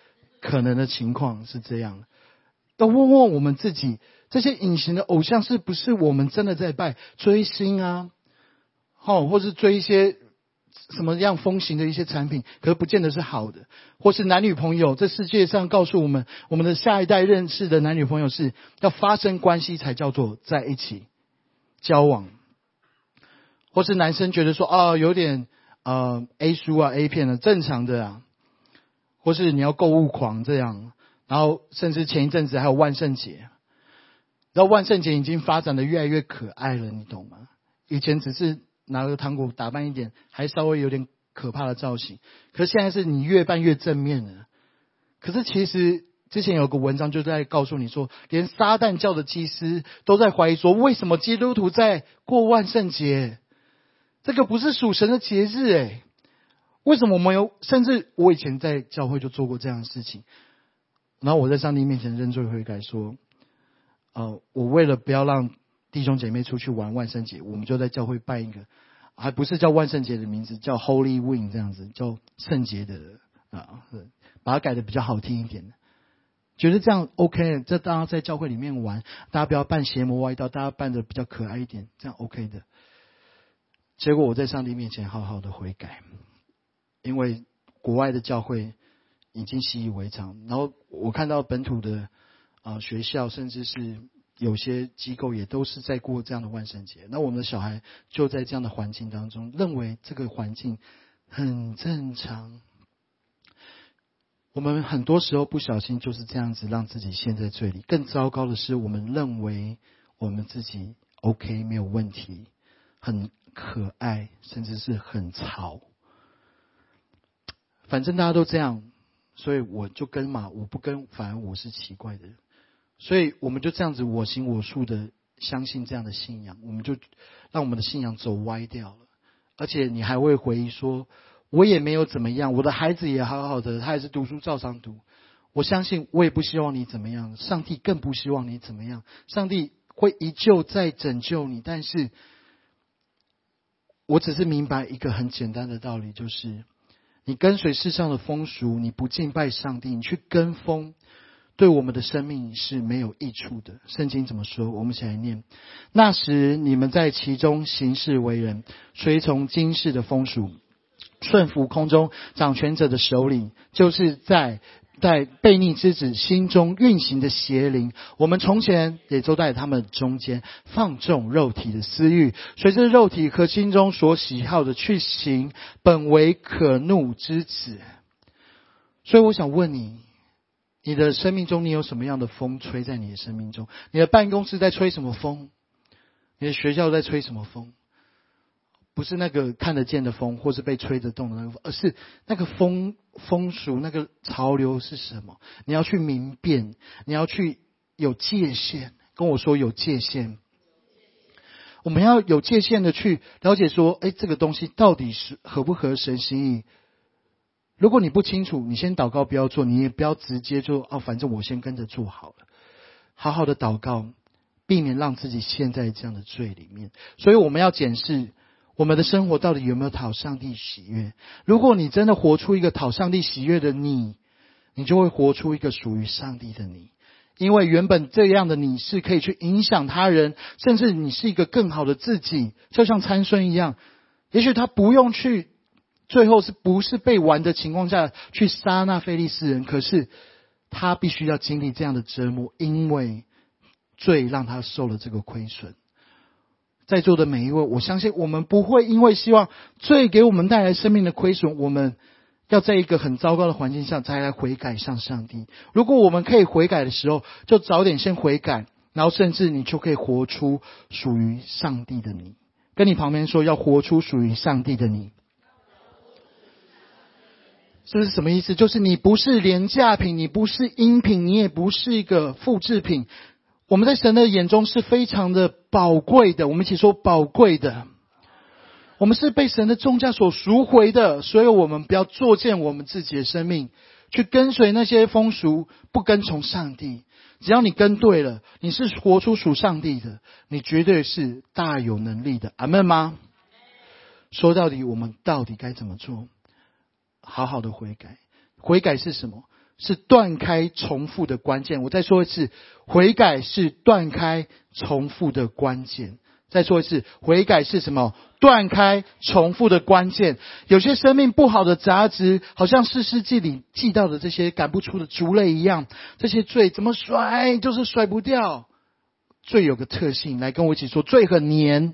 Speaker 1: 可能的情况是这样的。要问问我们自己，这些隐形的偶像是不是我们真的在拜追星啊？哦，或是追一些什么样风行的一些产品，可是不见得是好的。或是男女朋友，这世界上告诉我们，我们的下一代认识的男女朋友是要发生关系才叫做在一起交往。或是男生觉得说，哦，有点呃 A 书啊 A 片啊正常的啊，或是你要购物狂这样。然后甚至前一阵子还有万圣节，然后万圣节已经发展的越来越可爱了，你懂吗？以前只是拿个糖果打扮一点，还稍微有点可怕的造型，可是现在是你越扮越正面了。可是其实之前有个文章就在告诉你说，连撒旦教的祭司都在怀疑说，为什么基督徒在过万圣节？这个不是属神的节日诶，为什么我们有？甚至我以前在教会就做过这样的事情。然后我在上帝面前认罪悔改说，呃，我为了不要让弟兄姐妹出去玩万圣节，我们就在教会办一个，还不是叫万圣节的名字，叫 Holy Wing 这样子，叫圣节的啊，把它改的比较好听一点，觉得这样 OK， 这大家在教会里面玩，大家不要扮邪魔歪道，大家扮的比较可爱一点，这样 OK 的。结果我在上帝面前好好的悔改，因为国外的教会已经习以为常，然后我看到本土的啊、呃、学校，甚至是有些机构也都是在过这样的万圣节。那我们的小孩就在这样的环境当中，认为这个环境很正常。我们很多时候不小心就是这样子让自己陷在罪里。更糟糕的是，我们认为我们自己 OK 没有问题，很可爱，甚至是很潮。反正大家都这样。所以我就跟嘛，我不跟，反而我是奇怪的。所以我们就这样子我行我素的相信这样的信仰，我们就让我们的信仰走歪掉了。而且你还会回忆说，我也没有怎么样，我的孩子也好好的，他也是读书照常读。我相信我也不希望你怎么样，上帝更不希望你怎么样。上帝会依旧在拯救你，但是我只是明白一个很简单的道理，就是你跟随世上的风俗，你不敬拜上帝，你去跟风，对我们的生命是没有益处的。圣经怎么说？我们一起来念：那时你们在其中行事为人，随从今世的风俗，顺服空中掌权者的首领，就是在在悖逆之子心中运行的邪灵。我们从前也都在他们中间放纵肉体的私欲，随着肉体和心中所喜好的去行，本为可怒之子。所以我想问你，你的生命中你有什么样的风吹在你的生命中？你的办公室在吹什么风？你的学校在吹什么风？不是那个看得见的风，或是被吹得动的那个风，而是那个风风俗，那个潮流是什么？你要去明辨，你要去有界限。跟我说有界限，我们要有界限的去了解说，哎，这个东西到底是合不合神心意？如果你不清楚，你先祷告不要做，你也不要直接就哦，反正我先跟着做好了。好好的祷告，避免让自己陷在这样的罪里面。所以我们要检视我们的生活到底有没有讨上帝喜悦。如果你真的活出一个讨上帝喜悦的你，你就会活出一个属于上帝的你。因为原本这样的你是可以去影响他人，甚至你是一个更好的自己，就像参孙一样，也许他不用去，最后是不是被玩的情况下去杀那非利士人，可是他必须要经历这样的折磨，因为罪让他受了这个亏损。在座的每一位，我相信我们不会因为希望罪给我们带来生命的亏损，我们要在一个很糟糕的环境下才来悔改向上帝。如果我们可以悔改的时候，就早点先悔改，然后甚至你就可以活出属于上帝的你。跟你旁边说，要活出属于上帝的你。这是什么意思？就是你不是廉价品，你不是音品，你也不是一个复制品。我们在神的眼中是非常的宝贵的，我们一起说宝贵的。我们是被神的重价所赎回的，所以我们不要作践我们自己的生命，去跟随那些风俗，不跟从上帝。只要你跟对了，你是活出属上帝的，你绝对是大有能力的。阿们吗？说到底，我们到底该怎么做？好好的悔改。悔改是什么？ 是断开重复的关键。我再说一次，悔改是断开重复的关键。再说一次，悔改是什么？断开重复的关键。有些生命不好的杂质，好像士师记里记到的这些赶不出的族类一样，这些罪怎么甩就是甩不掉。罪有个特性，来跟我一起说，罪很黏，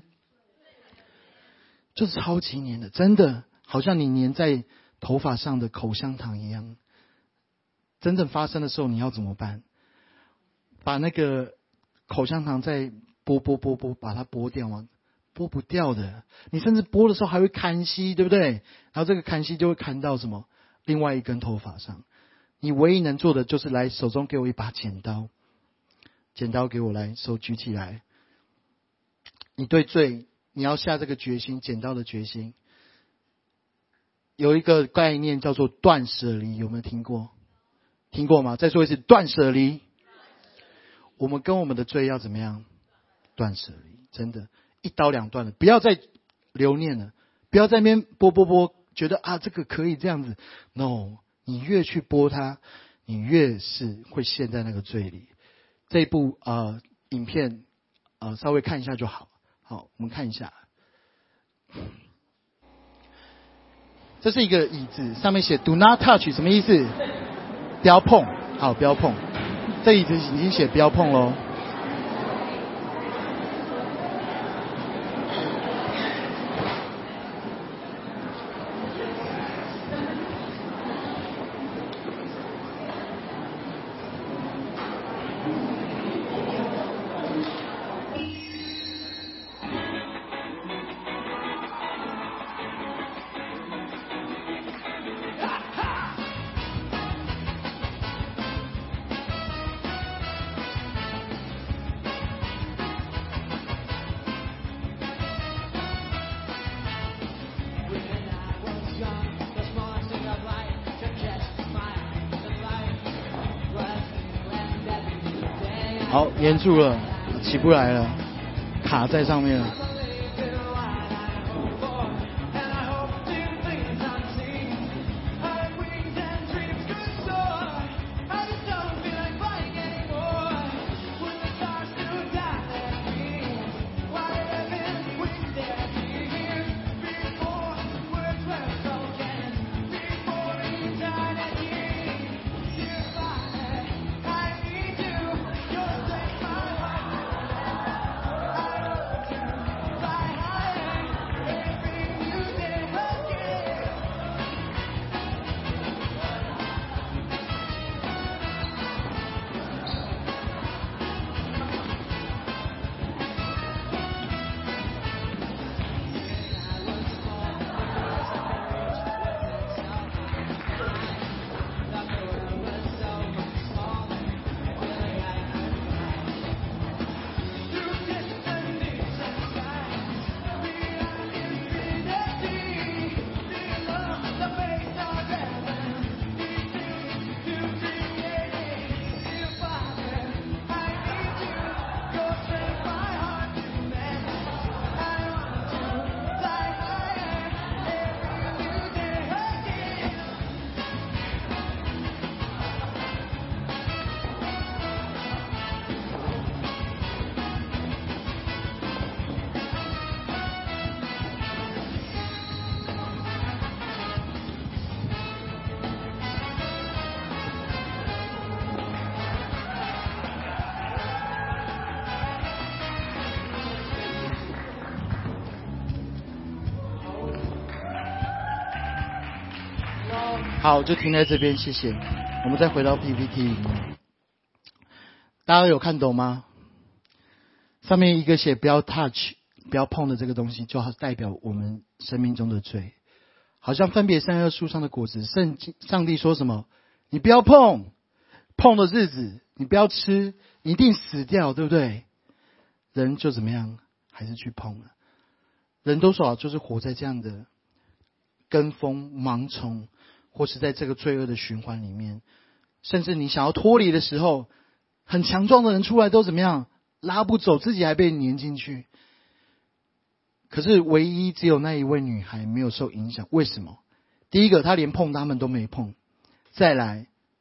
Speaker 1: 就是超级黏的，真的好像你黏在头发上的口香糖一样。真正发生的时候你要怎么办？把那个口香糖再剥剥剥剥把它剥掉吗？剥不掉的。你甚至剥的时候还会砍息，对不对？然后这个砍息就会砍到什么？另外一根头发上。你唯一能做的就是来手中给我一把剪刀，剪刀给我来，手举起来。你对罪你要下这个决心，剪刀的决心。有一个概念叫做断舍离，有没有听过？听过吗？再说一次，断舍离。我们跟我们的罪要怎么样？断舍离，真的，一刀两断的，不要再留念了，不要在那边剥剥剥，觉得啊这个可以这样子。No， 你越去剥它，你越是会陷在那个罪里。这一部呃影片呃稍微看一下就好。好，我们看一下。这是一个椅子，上面写 "Do not touch"， 什么意思？不要碰。好，不要碰。这椅子已经写不要碰咯。好，粘住了，起不来了，卡在上面了。好，就停在这边，谢谢。我们再回到 P P T 里面，大家有看懂吗？上面一个写不要 touch， 不要碰的这个东西，就好代表我们生命中的罪。好像分别善恶树上的果子，圣经上帝说什么？你不要碰，碰的日子你不要吃，你一定死掉，对不对？人就怎么样，还是去碰了。人多少就是活在这样的跟风盲从，或是在这个罪恶的循环里面，甚至你想要脱离的时候，很强壮的人出来都怎么样，拉不走，自己还被粘进去。可是唯一只有那一位女孩没有受影响，为什么？第一个，她连碰他们都没碰；再来，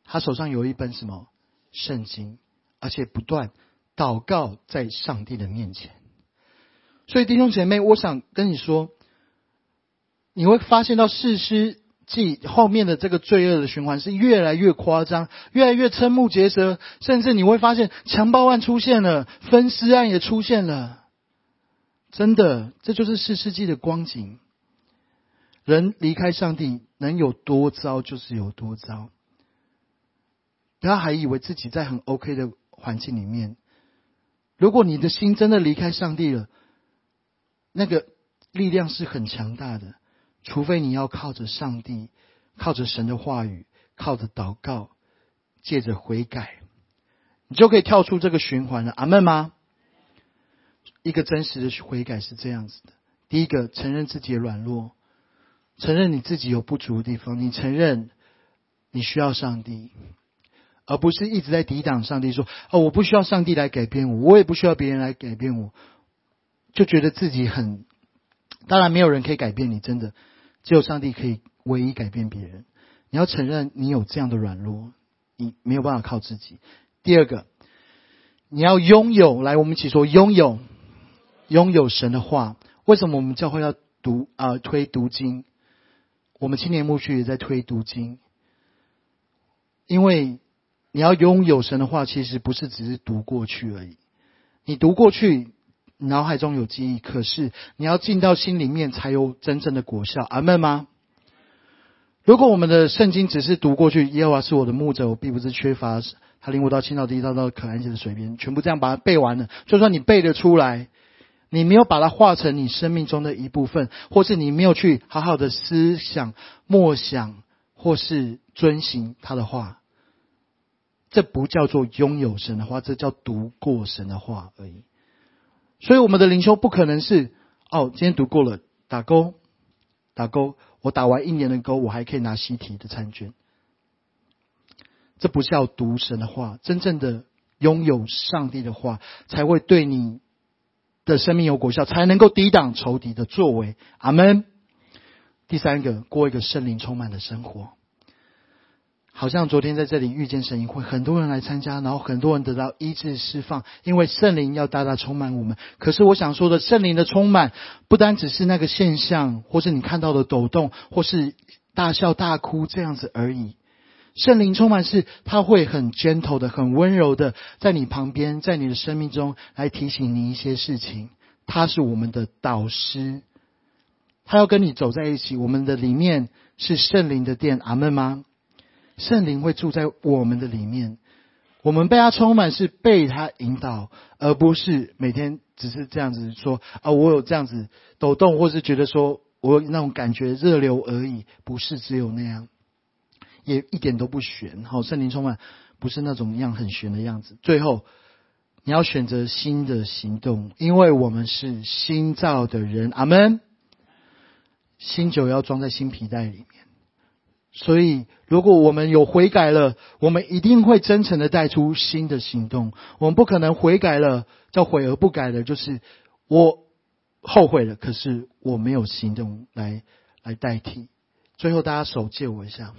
Speaker 1: 他手上有一本什么圣经，而且不断祷告在上帝的面前。所以弟兄姐妹，我想跟你说，你会发现到士师记后面的这个罪恶的循环是越来越夸张，越来越瞠目结舌，甚至你会发现强暴案出现了，分尸案也出现了。真的，这就是士师记的光景。人离开上帝能有多糟就是有多糟。不要还以为自己在很 OK 的环境里面，如果你的心真的离开上帝了，那个力量是很强大的，除非你要靠着上帝，靠着神的话语，靠着祷告，借着悔改，你就可以跳出这个循环了。阿们吗？一个真实的悔改是这样子的：第一个，承认自己的软弱，承认你自己有不足的地方，你承认你需要上帝，而不是一直在抵挡上帝，说哦，我不需要上帝来改变我，我也不需要别人来改变我，就觉得自己很……当然没有人可以改变你，真的只有上帝可以唯一改变别人。你要承认你有这样的软弱，你没有办法靠自己。第二个，你要拥有，来我们一起说拥有拥有神的话。为什么我们教会要读啊、呃、推读经？我们青年牧区也在推读经，因为你要拥有神的话，其实不是只是读过去而已。你读过去，脑海中有记忆，可是你要进到心里面才有真正的果效。阿们吗？如果我们的圣经只是读过去，耶和华是我的牧者，我必不是缺乏，他领我到青草地，到到可安歇的水边，全部这样把它背完了，就算你背得出来，你没有把它化成你生命中的一部分，或是你没有去好好的思想默想，或是遵行他的话，这不叫做拥有神的话，这叫读过神的话而已。所以我们的灵修不可能是哦，今天读过了，打勾打勾，我打完一年的勾，我还可以拿习题的餐券。这不叫读神的话，真正的拥有上帝的话，才会对你的生命有果效，才能够抵挡仇敌的作为。阿们。第三个，过一个圣灵充满的生活。好像昨天在这里遇见神营会，很多人来参加，然后很多人得到医治释放，因为圣灵要大大充满我们。可是我想说的，圣灵的充满不单只是那个现象，或是你看到的抖动，或是大笑大哭这样子而已。圣灵充满是他会很 gentle 的，很温柔的在你旁边，在你的生命中来提醒你一些事情。他是我们的导师，他要跟你走在一起。我们的里面是圣灵的殿。阿们吗？圣灵会住在我们的里面，我们被他充满是被他引导，而不是每天只是这样子说啊，我有这样子抖动，或是觉得说我有那种感觉热流而已，不是只有那样，也一点都不玄。好，圣灵充满不是那种样很玄的样子。最后你要选择新的行动，因为我们是新造的人。阿们。新酒要装在新皮袋里面，所以如果我们有悔改了，我们一定会真诚的带出新的行动。我们不可能悔改了叫悔而不改的，就是我后悔了，可是我没有行动来来代替。最后大家手借我一下，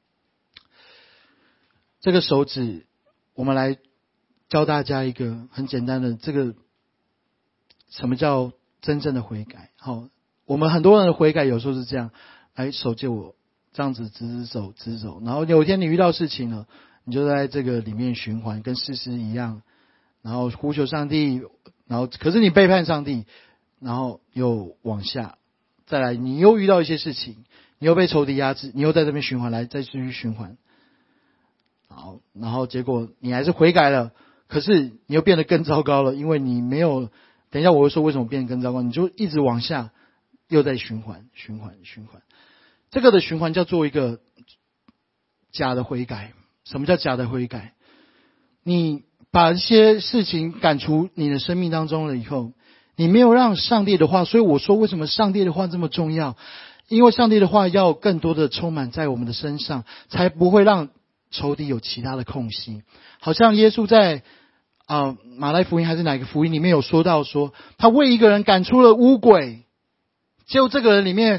Speaker 1: 这个手指我们来教大家一个很简单的，这个什么叫真正的悔改。好，我们很多人的悔改有时候是这样，来手借我，这样子直直走直走，然后有一天你遇到事情了，你就在这个里面循环，跟士师一样，然后呼求上帝，然后可是你背叛上帝，然后又往下，再来你又遇到一些事情，你又被仇敌压制，你又在这边循环，来再继续循环，好，然后结果你还是悔改了，可是你又变得更糟糕了，因为你没有，等一下我会说为什么变得更糟糕，你就一直往下，又在循环循环循环。这个的循环叫做一个假的悔改。什么叫假的悔改？你把一些事情赶出你的生命当中了以后，你没有让上帝的话，所以我说为什么上帝的话这么重要？因为上帝的话要更多的充满在我们的身上，才不会让仇敌有其他的空隙。好像耶稣在啊、呃、马来福音还是哪个福音里面有说到说，他为一个人赶出了污鬼，结果这个人里面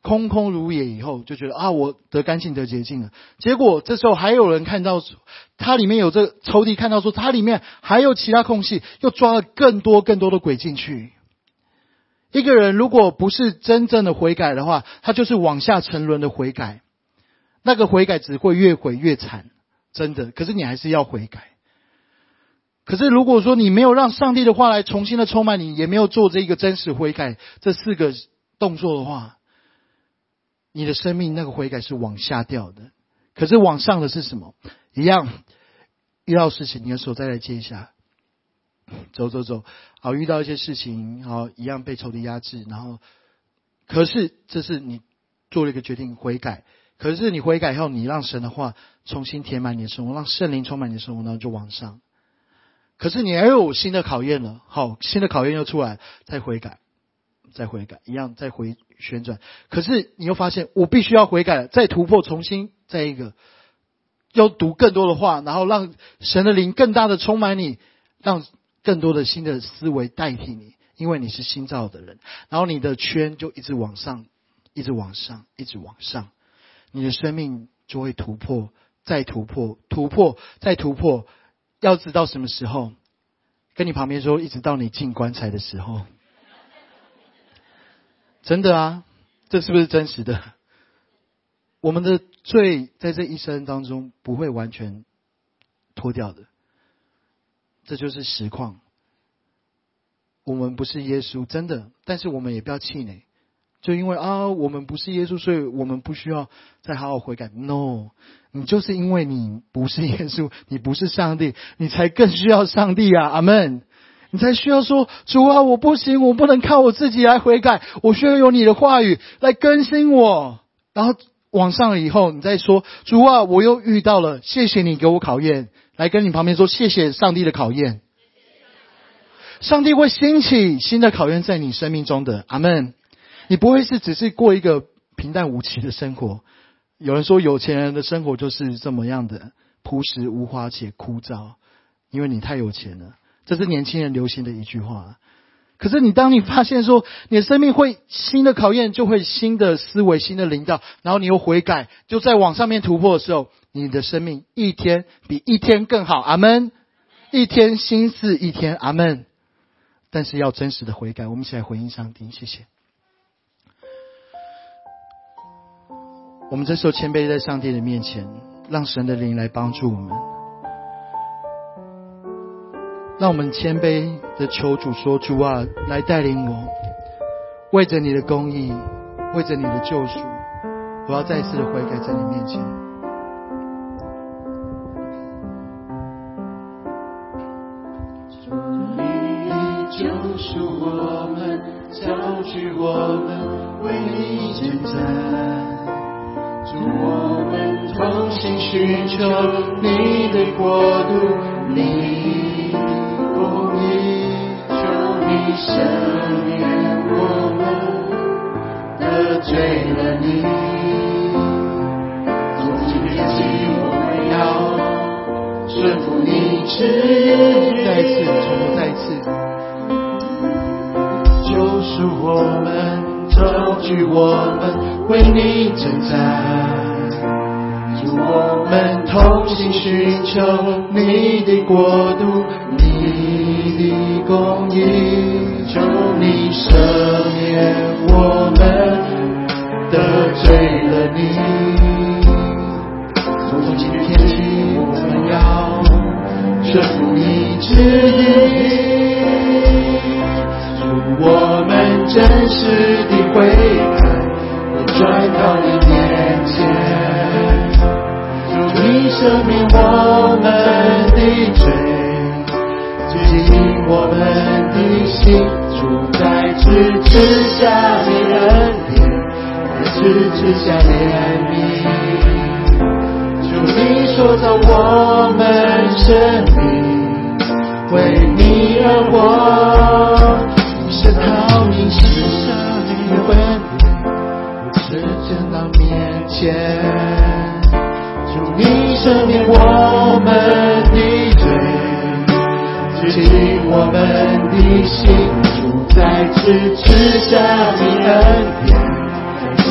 Speaker 1: 空空如也以后，就觉得啊，我得干净得洁净了。结果这时候还有人看到它里面有这抽屉，看到说它里面还有其他空隙，又抓了更多更多的鬼进去。一个人如果不是真正的悔改的话，他就是往下沉沦的悔改，那个悔改只会越悔越惨，真的。可是你还是要悔改。可是如果说你没有让上帝的话来重新的充满你，也没有做这个真实悔改这四个动作的话，你的生命那个悔改是往下掉的。可是往上的是什么？一样遇到事情，你的手再来接一下，走走走，好，遇到一些事情，好，一样被仇敌压制，然后可是这是你做了一个决定悔改，可是你悔改以后，你让神的话重新填满你的生活，让圣灵充满你的生活，然后就往上。可是你还有新的考验了，好，新的考验又出来，再悔改，再悔改，一样再回旋转。可是你又发现我必须要悔改了，再突破，重新再一个，要读更多的话，然后让神的灵更大的充满你，让更多的新的思维代替你，因为你是新造的人，然后你的圈就一直往上，一直往上，一直往上，你的生命就会突破，再突破，突破，再突破。要直到什么时候？跟你旁边说，一直到你进棺材的时候。真的啊，这是不是真实的？我们的罪在这一生当中不会完全脱掉的，这就是实况。我们不是耶稣，真的，但是我们也不要气馁，就因为啊我们不是耶稣，所以我们不需要再好好悔改。 No， 你就是因为你不是耶稣，你不是上帝，你才更需要上帝啊，阿们。你才需要说，主啊，我不行，我不能靠我自己来悔改，我需要有你的话语来更新我。然后往上了以后，你再说，主啊，我又遇到了，谢谢你给我考验。来跟你旁边说，谢谢上帝的考验。上帝会兴起新的考验在你生命中的，阿们。你不会是只是过一个平淡无奇的生活。有人说有钱人的生活就是这么样的朴实无华且枯燥，因为你太有钱了，这是年轻人流行的一句话。可是你当你发现说你的生命会新的考验，就会新的思维，新的领导，然后你又悔改，就在往上面突破的时候，你的生命一天比一天更好，阿们。一天新似一天，阿们。但是要真实的悔改，我们一起来回应上帝，谢谢。我们这时候谦卑在上帝的面前，让神的灵来帮助我们，让我们谦卑的求主说，主啊，来带领我，为着你的公义，为着你的救赎，我要再一次的悔改在你面前。
Speaker 6: 救赎我们，招聚我们，为你征战。主，我们同心寻求你的国度，你公义，求你赦免我们得罪了你。从今天起，我们要顺服你旨意。
Speaker 1: 再一次，重复，再一次。
Speaker 6: 救赎我们，招聚我们，为你征战。主，我们同心寻求你的国度，你的公义，求你赦免我们得罪了你。从今天起，我们要顺服你旨意。我们真实的悔改，我转到你面前。主，你赦免我们的罪，洁净我们的心。主，在此赐下你恩典，在此赐下你怜悯。主，你塑造我们生命，为你而活。是靠你施舍你婚礼，我只见到面前。主，你赦免我们的罪，洁净我们的心。主，在此赐下你恩典，在此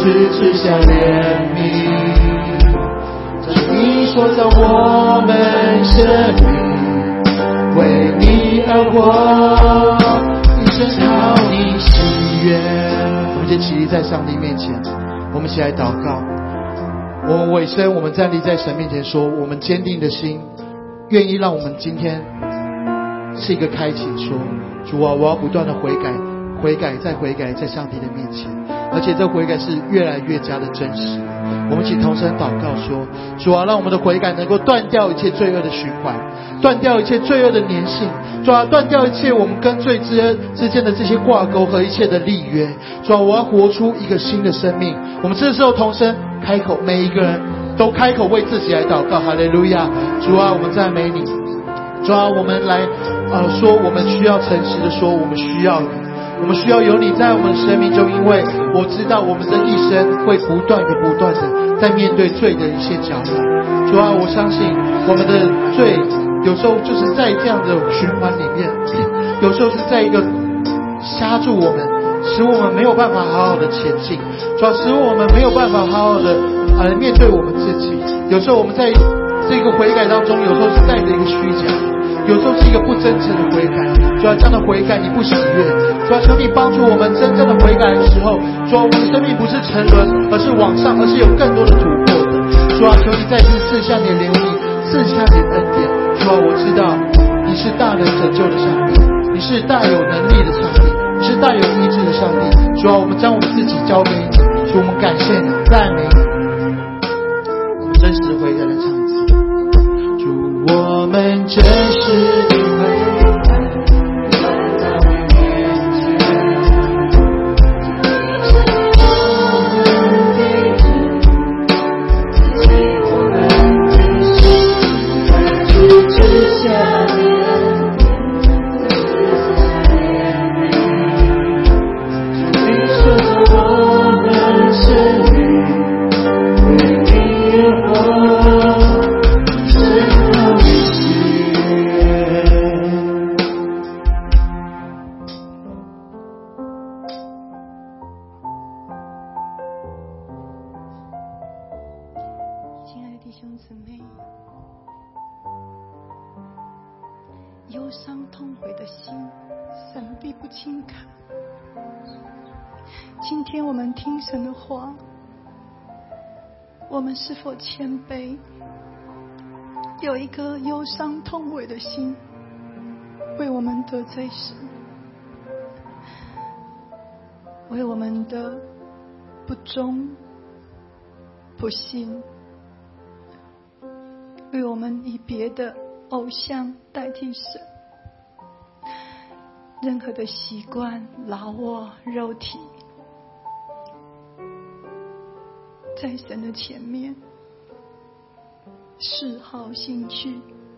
Speaker 6: 是只想怜悯，这你塑造我们生命，为你而活，一生讨你喜悦。
Speaker 1: 我们就起立在上帝面前，我们一起来祷告。我们委身，我们站立在神面前说，我们坚定的心愿意让我们今天是一个开启，说主啊，我要不断的悔改，悔改再悔改，在上帝的面前，而且这悔改是越来越加的真实。我们一起同声祷告说，主啊，让我们的悔改能够断掉一切罪恶的循环，断掉一切罪恶的粘性，主啊，断掉一切我们跟罪之之间的这些挂钩和一切的立约。主啊，我要活出一个新的生命。我们这时候同声开口，每一个人都开口为自己来祷告。哈利路亚！主啊，我们赞美你。主啊，我们来呃说，我们需要诚实的说，我们需要你，我们需要有你在我们的生命中，因为我知道我们的一生会不断的不断的在面对罪的一些搅扰。主啊，我相信我们的罪有时候就是在这样的循环里面，有时候是在一个掐住我们，使我们没有办法好好的前进，主要使我们没有办法好好的呃面对我们自己。有时候我们在这个悔改当中，有时候是带着一个虚假，有时候是一个不真诚的悔改。主要这样的悔改你不喜悦，主要求你帮助我们真正的悔改的时候，主要我们的生命不是沉沦，而是往上，而是有更多的突破的。主要求你再次赐下你的怜悯，赐下你的恩典。主要我知道你是大能拯救的上帝，你是大有能力的上帝，你是大有医治的上帝。主要我们将我们自己交给你，主我们感谢你，赞美你。我们真实的悔改来唱一次。
Speaker 6: 主，我们真实的悔改来到你面前，我们的主，赐给我们的心，主赐下怜悯，赐下怜悯，你塑造我们生命，为你而活。
Speaker 7: 亲爱的弟兄姊妹，忧伤痛悔的心，神必不轻看。今天我们听神的话，我们是否谦卑，有一颗忧伤痛悔的心，为我们得罪神，为我们的不忠不信，为我们以别的偶像代替神，任何的习惯、老我、肉体，在神的前面，嗜好、兴趣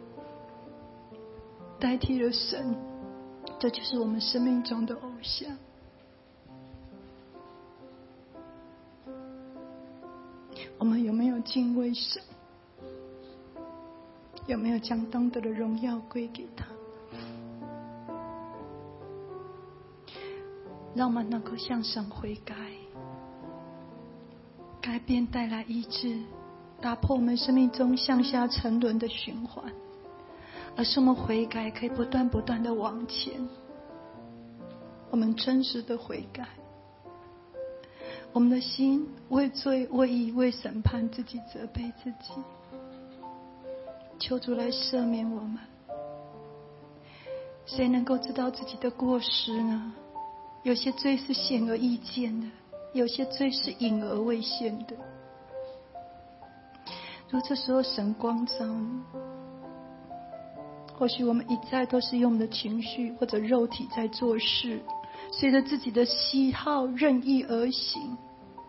Speaker 7: 代替了神，这就是我们生命中的偶像。我们有没有敬畏神？有没有将当得的荣耀归给他？让我们能够向神悔改，改变带来医治，打破我们生命中向下沉沦的循环，而是我们悔改可以不断不断的往前。我们真实的悔改，我们的心为罪为义为审判自己，责备自己，求主来赦免我们。谁能够知道自己的过失呢？有些罪是显而易见的，有些罪是隐而未现的。如果这时候神光照你，或许我们一再都是用我们的情绪或者肉体在做事，随着自己的喜好任意而行，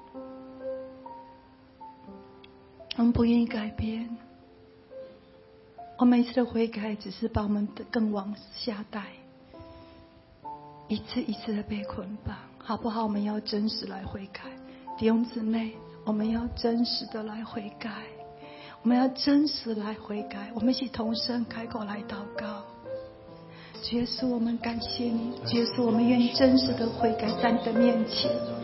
Speaker 7: 我们不愿意改变，我们每次的悔改只是把我们的更往下带，一次一次的被捆绑，好不好？我们要真实来悔改，弟兄姊妹，我们要真实的来悔改，我们要真实来悔改，我们一起同声开口来祷告。主耶稣，我们感谢你，主耶稣，我们愿意真实的悔改在你的面前。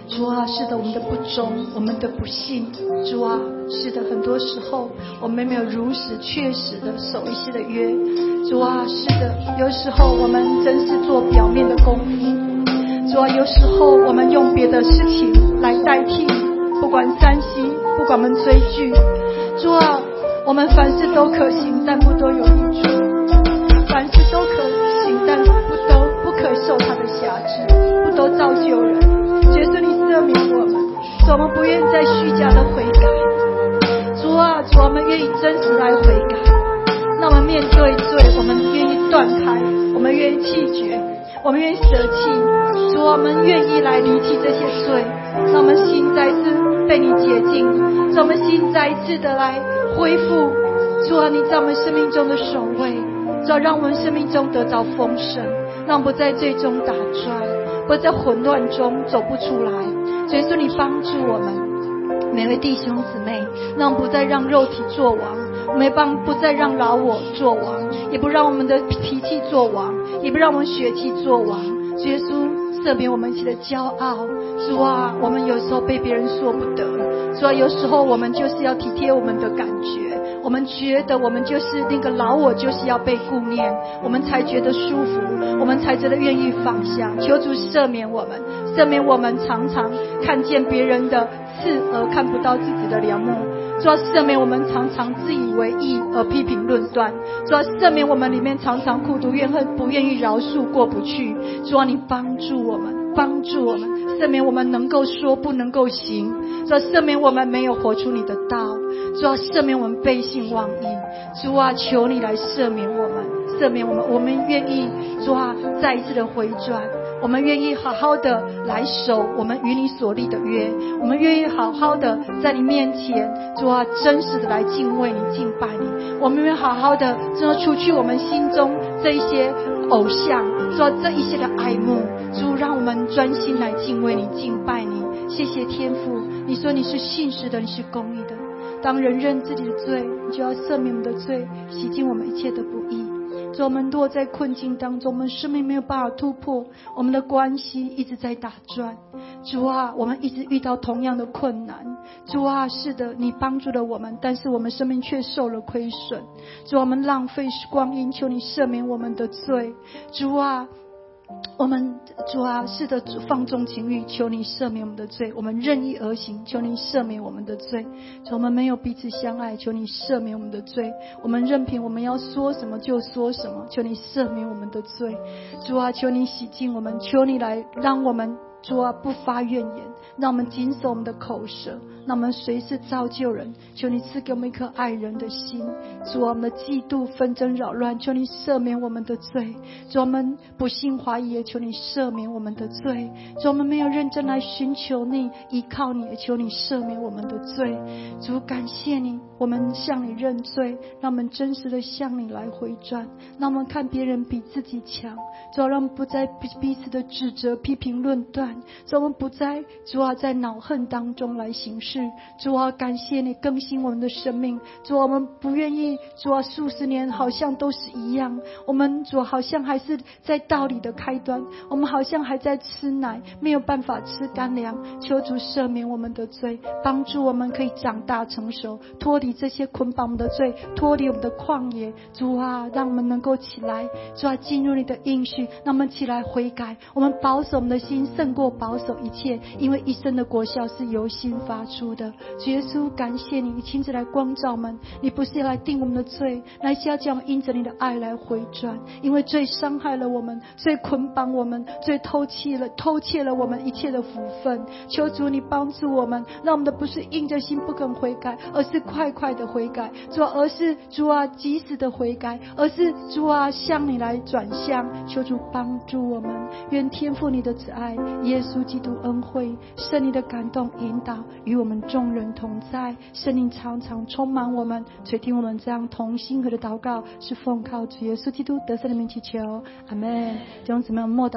Speaker 7: 主啊，是的，我们的不忠，我们的不信，主啊，是的，很多时候我们没有如实确实的守一些的约，主啊，是的，有时候我们真是做表面的功夫，主啊，有时候我们用别的事情来代替，不管三心，不管我们追剧，主啊，我们凡事都可行，但不都有益处，凡事都可行，但不都不可受他的辖制，不都造就人。耶稣，你赦免我们，主，我们不愿意再虚假的悔改，主啊，主，我们愿意真实来悔改。那我们面对罪，我们愿意断开，我们愿意弃绝，我们愿意舍弃，主，我们愿意来离弃这些罪，让我们心再次被你洁净，让我们心再一次的来恢复。主啊，你在我们生命中的守卫，主啊，让我们生命中得到丰盛，让我们不在最终打转，不在混乱中走不出来。耶稣，你帮助我们每位弟兄姊妹，让我们不再让肉体作王，没帮不再让老我作王，也不让我们的脾气作王，也不让我们血气作王。耶稣，赦免我们一起的骄傲。主啊，我们有时候被别人说不得，主啊，有时候我们就是要体贴我们的感觉，我们觉得我们就是那个老我，就是要被顾念，我们才觉得舒服，我们才觉得愿意放下。求主赦免我们，赦免我们常常看见别人的刺而看不到自己的梁木。主啊，赦免我们常常自以为义而批评论断。主啊，赦免我们里面常常苦毒怨恨，不愿意饶恕，过不去。主啊，你帮助我们，帮助我们，赦免我们能够说不能够行。主啊，赦免我们没有活出你的道。主啊，赦免我们背信忘义。主啊，求你来赦免我们，赦免我们，我们愿意，主啊，再一次的回转。我们愿意好好的来守我们与你所立的约，我们愿意好好的在你面前，主啊，真实的来敬畏你，敬拜你。我们愿意好好的，主啊，除去我们心中这一些偶像，主啊，这一些的爱慕，主，让我们专心来敬畏你，敬拜你。谢谢天父，你说你是信实的，你是公义的。当人认自己的罪，你就要赦免我们的罪，洗净我们一切的不义。主，我们落在困境当中，我们生命没有办法突破，我们的关系一直在打转。主啊，我们一直遇到同样的困难。主啊，是的，你帮助了我们，但是我们生命却受了亏损。主啊，我们浪费光阴，求你赦免我们的罪。主啊，我们主啊，是的，放纵情欲，求你赦免我们的罪；我们任意而行，求你赦免我们的罪；主，我们没有彼此相爱，求你赦免我们的罪；我们任凭我们要说什么就说什么，求你赦免我们的罪。主啊，求你洗净我们，求你来让我们，主啊，不发怨言，让我们谨守我们的口舌，让我们随时造就人。求你赐给我们一颗爱人的心。主啊，我们的嫉妒纷争扰乱，求你赦免我们的罪。主啊，我们不信怀疑，也求你赦免我们的罪。主啊，我们没有认真来寻求你，依靠你，也求你赦免我们的罪。主，感谢你，我们向你认罪，让我们真实的向你来回转，让我们看别人比自己强。主啊，让我们不再彼此的指责、批评、论断。主啊，我们不再，主啊，在恼恨当中来行事。主啊，感谢你更新我们的生命。主啊，我们不愿意，主啊，数十年好像都是一样。我们主啊，好像还是在道理的开端，我们好像还在吃奶，没有办法吃干粮。求主赦免我们的罪，帮助我们可以长大成熟，脱离这些捆绑我们的罪，脱离我们的旷野。主啊，让我们能够起来，主啊，进入你的应许，让我们起来悔改。我们保守我们的心胜过保守一切，因为一生的果效是由心发出的。主耶稣，感谢你，你亲自来光照我们，你不是要来定我们的罪，来是要叫我们因着你的爱来回转。因为罪伤害了我们，罪捆绑我们，罪偷窃了偷窃了我们一切的福分。求主你帮助我们，让我们的不是硬着心不肯悔改，而是快快的悔改。主啊，而是主啊及时的悔改，而是主啊向你来转向。求主帮助我们，愿天父你的慈爱，耶稣基督恩惠，圣灵的感动引导与我们众人同在。圣灵常常充满我们，垂听我们这样同心合的祷告，是奉靠主耶稣基督得胜的名祈求，阿们。弟兄姊妹，默祷。